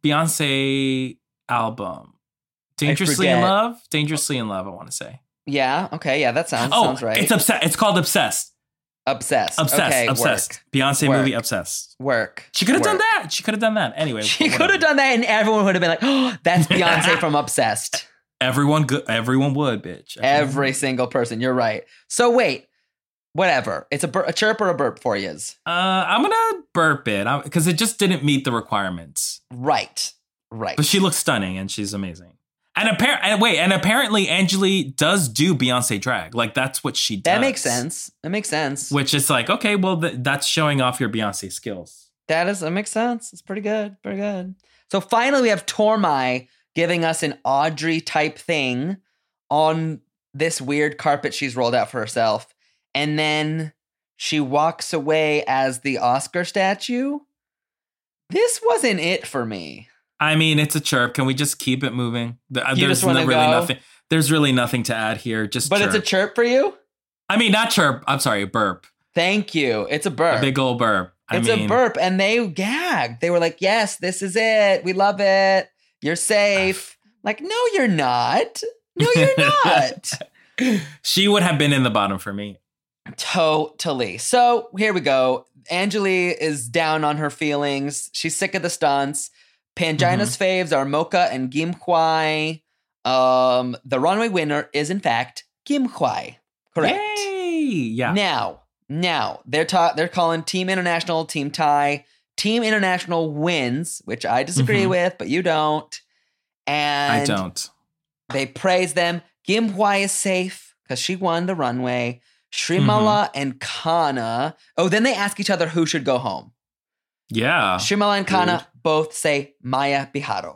Beyonce album? Dangerously in forget. Love? Dangerously in Love, I want to say. Yeah. Okay. Yeah. That sounds oh, sounds right. it's obsessed. It's called Obsessed. obsessed. Obsessed. Okay. Obsessed. Beyonce Work. movie Obsessed. Work. Work. She could have done Work. that. She could have done that. Anyway. She but could have whatever. done that, and everyone would have been like, "Oh, that's Beyonce from Obsessed." Everyone good. Everyone would, bitch. Everyone Every would. single person. You're right. So wait, whatever. It's a, bur- a chirp or a burp for yous. Uh, I'm gonna burp it because it just didn't meet the requirements. Right. Right. But she looks stunning and she's amazing. And apparently, and wait, and apparently, Angeli does do Beyonce drag. Like that's what she does. that makes sense. That makes sense. Which is like, okay, well, th- that's showing off your Beyonce skills. That is, that makes sense. It's pretty good. Pretty good. So finally, we have Tormai giving us an Audrey type thing on this weird carpet she's rolled out for herself. And then she walks away as the Oscar statue. This wasn't it for me. I mean, it's a chirp. Can we just keep it moving? There- You There's just wanna no- really go? nothing. There's really nothing to add here. Just But chirp. it's a chirp for you? I mean, not chirp. I'm sorry, burp. Thank you. It's a burp. A big old burp. I It's mean, a burp. And they gagged. They were like, yes, this is it. We love it. You're safe. Like, no, you're not. No, you're not. She would have been in the bottom for me. Totally. So here we go. Angeli is down on her feelings. She's sick of the stunts. Pangina's Mm-hmm. faves are Mocha and Kim Hwai. Um, the runway winner is, in fact, Kim Hwai. Correct. Yay! Yeah. Now, now they're ta- they're calling Team International Team Thai. Team International wins, which I disagree Mhm. with, but you don't. And I don't. they praise them. Kim Hwai is safe because she won the runway. Shrimala Mm-hmm. and Kana. Oh, then they ask each other who should go home. Yeah. Shrimala and Kana both say Maya Biharo.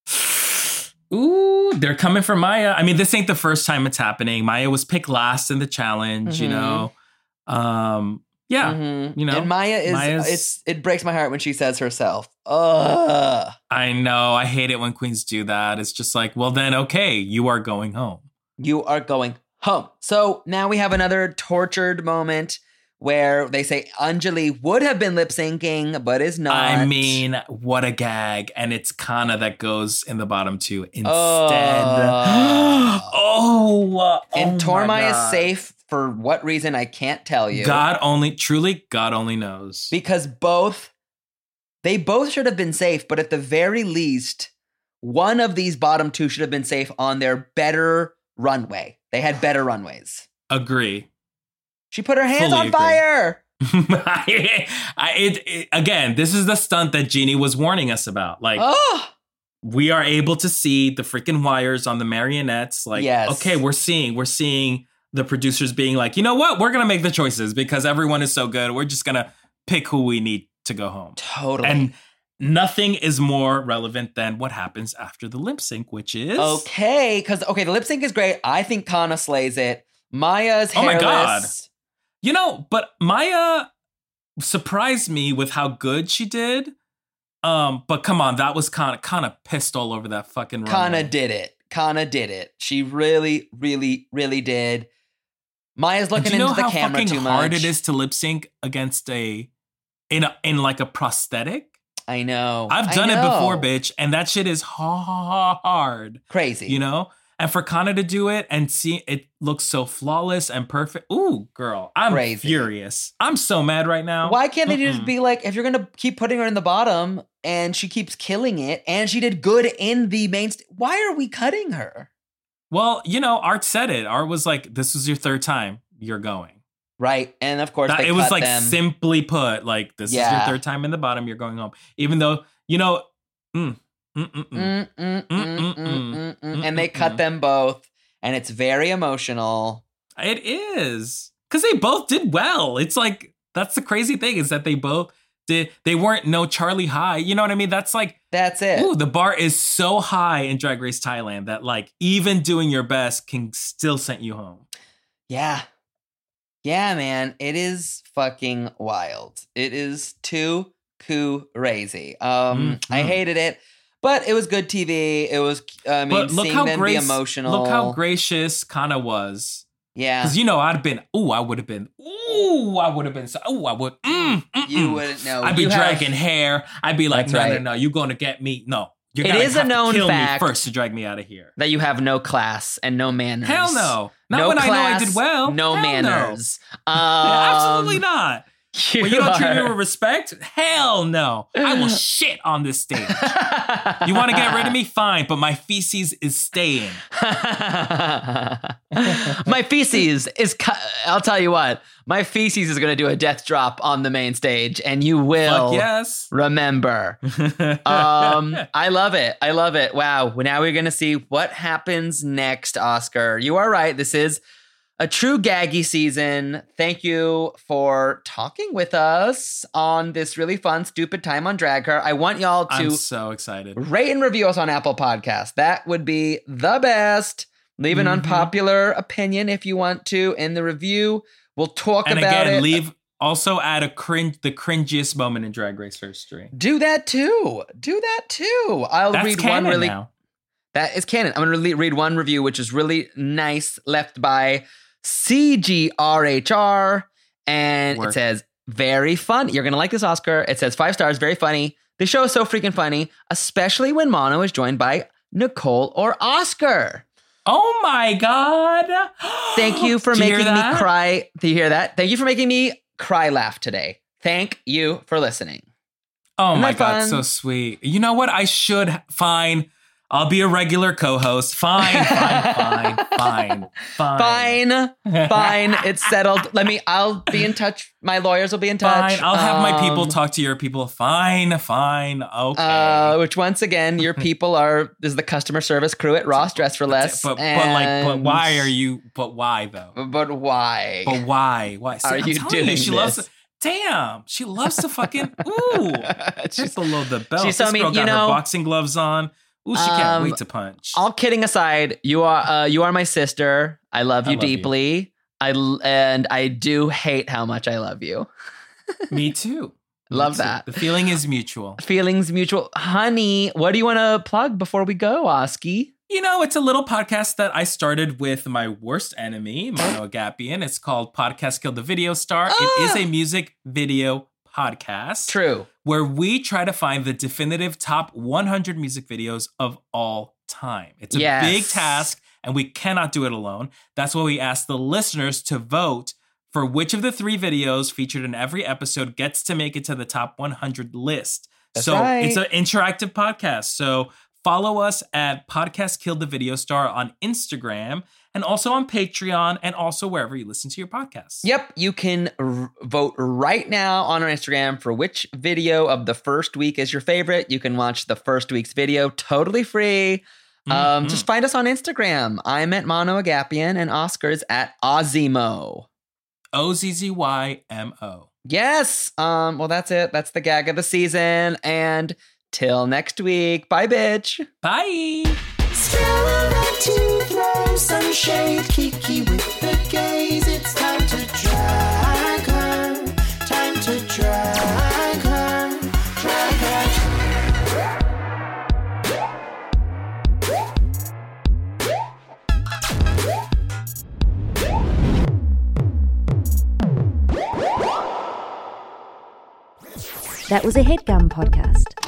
Ooh, they're coming for Maya. I mean, this ain't the first time it's happening. Maya was picked last in the challenge, you Mhm. know. Um, yeah, Mhm. you know, and Maya is Maya's- it's it breaks my heart when she says herself. Ugh. I know. I hate it when queens do that. It's just like, well, then, okay, you are going home. You are going home. So now we have another tortured moment where they say Anjali would have been lip syncing, but is not. I mean, what a gag. And it's Kana that goes in the bottom two instead. Oh. oh, And oh my Tormai is God. safe for what reason I can't tell you. God only, truly, God only knows. Because both, they both should have been safe, but at the very least, one of these bottom two should have been safe on their better runway. They had better runways. Agree. She put her hands Fully on agree. fire. I, I- it, it- again, this is the stunt that Jeannie was warning us about. Like, Oh, we are able to see the freaking wires on the marionettes. Like, Yes. okay, we're seeing, we're seeing the producers being like, you know what? We're going to make the choices because everyone is so good. We're just going to pick who we need to go home. totally. And nothing is more relevant than what happens after the lip sync, which is okay, because okay, the lip sync is great. I think Kana slays it. Maya's Oh my hairless. God. You know, but Maya surprised me with how good she did. Um, but come on, that was kind of kind of pissed all over that fucking runway. Kana did it. Kana did it. She really, really, really did. Maya's And looking do you know into the how camera fucking too hard much. it is to lip sync against a in a, in like a prosthetic? I know. I've I done it know. before, bitch, and that shit is hard. Crazy. You know? And for Kana to do it and see it looks so flawless and perfect. Ooh, girl, I'm Crazy. furious. I'm so mad right now. Why can't they just Mm-mm. be like, if you're gonna keep putting her in the bottom and she keeps killing it and she did good in the main st- why are we cutting her? Well, you know, Art said it. Art was like, this is your third time. You're going. Right. And of course That- they it was cut like them. simply put, like, this is Yeah. your third time in the bottom. You're going home. Even though, you know, mm, mm, mm, mm. Mm, mm, mm, Mm, mm, mm, mm, mm. mm, And they mm, cut mm. them both. And it's very emotional. It is. Because they both did well. It's like, that's the crazy thing is that they both did, they weren't no Charlie High. You know what I mean? That's like, That's it. ooh, the bar is so high in Drag Race Thailand that like even doing your best can still send you home. Yeah. Yeah, man. It is fucking wild. It is too crazy. Um, Mhm. I hated it, but it was good T V. It was, I mean, But look seeing how them grace, be emotional. look how gracious Kana was. Yeah. Because you know, I'd been, ooh, I would have been, ooh, I would have been, so, ooh, I would, mm, mm, You mm. wouldn't know. I'd be You have- dragging hair. I'd be like, That's no, right. no, no, you're going to get me. No, you're It gonna is a have to known kill fact me first to drag me out of here. that you have no class and no manners. Hell no. Not no when class, I know I did well. No Hell manners. No. Um, Yeah, absolutely not. You, When you don't treat me are- with respect, hell no. I will shit on this stage. You want to get rid of me? Fine, but my feces is staying. My feces is. cu- I'll tell you what. My feces is going to do a death drop on the main stage, and you will Fuck yes. remember. um, I love it. I love it. Wow. Now we're going to see what happens next, Oscar. You are right. This is a true gaggy season. Thank you for talking with us on this really fun, stupid time on Drag Her. I want y'all to I'm so excited. rate and review us on Apple Podcasts. That would be the best. Leave an Mhm. unpopular opinion if you want to in the review. We'll talk And about again, it. leave also add a cringe the cringiest moment in Drag Race history. Do that too. Do that too. I'll That's read canon one really. now. That is canon. I'm going to read one review, which is really nice, left by C G R H R. And Work. it says, very fun. You're going to like this, Oscar. It says five stars, very funny. The show is so freaking funny, especially when Mono is joined by Nicole or Oscar. Oh my God. Thank you for Do hear making me that? cry. Do you hear that? Thank you for making me cry laugh today. Thank you for listening. Oh Isn't my that God, fun? so sweet. You know what? I should, fine. I'll be a regular co-host. Fine, fine, fine, fine, fine. Fine. Fine. It's settled. Let me, I'll be in touch. My lawyers will be in touch. Fine. I'll have my people Um, talk to your people. Fine, fine, okay. Uh, which once again, your people are, this is the customer service crew at Ross Dress for Less. but, but like, but and- why are you, but why though? But why? But why? Why? See, Are I'm you telling doing you, she this? loves to, damn, she loves to fucking, ooh. Just below the belt. She's so This mean, girl you got know- her boxing gloves on. Ooh, she can't Um, wait to punch. All kidding aside, you are uh, you are my sister. I love I you love you. deeply. I l- and I do hate how much I love you. Me too. Me Love too. that. The feeling is mutual. Feelings mutual. Honey, what do you want to plug before we go, Oski? You know, it's a little podcast that I started with my worst enemy, Mono Agapian. It's called Podcast Kill the Video Star. It is Ah. a music video podcast. True. Where we try to find the definitive top one hundred music videos of all time. It's a Yes. big task, and we cannot do it alone. That's why we ask the listeners to vote for which of the three videos featured in every episode gets to make it to the top one hundred list. That's so right. it's an interactive podcast. So follow us at Podcast Kill the Video Star on Instagram and also on Patreon and also wherever you listen to your podcasts. Yep, you can r- vote right now on our Instagram for which video of the first week is your favorite. You can watch the first week's video totally free. Um, Mhm. Just find us on Instagram. I'm at Mono Agapian and Oscar's at Ozzymo. O Z Z Y M O. Yes. Um, well, that's it. That's the gag of the season. And till next week. Bye, bitch. Bye. Still around to throw some shade, Kiki with the gaze. It's time to drag her, time to drag her, drag her. That was a headgum podcast.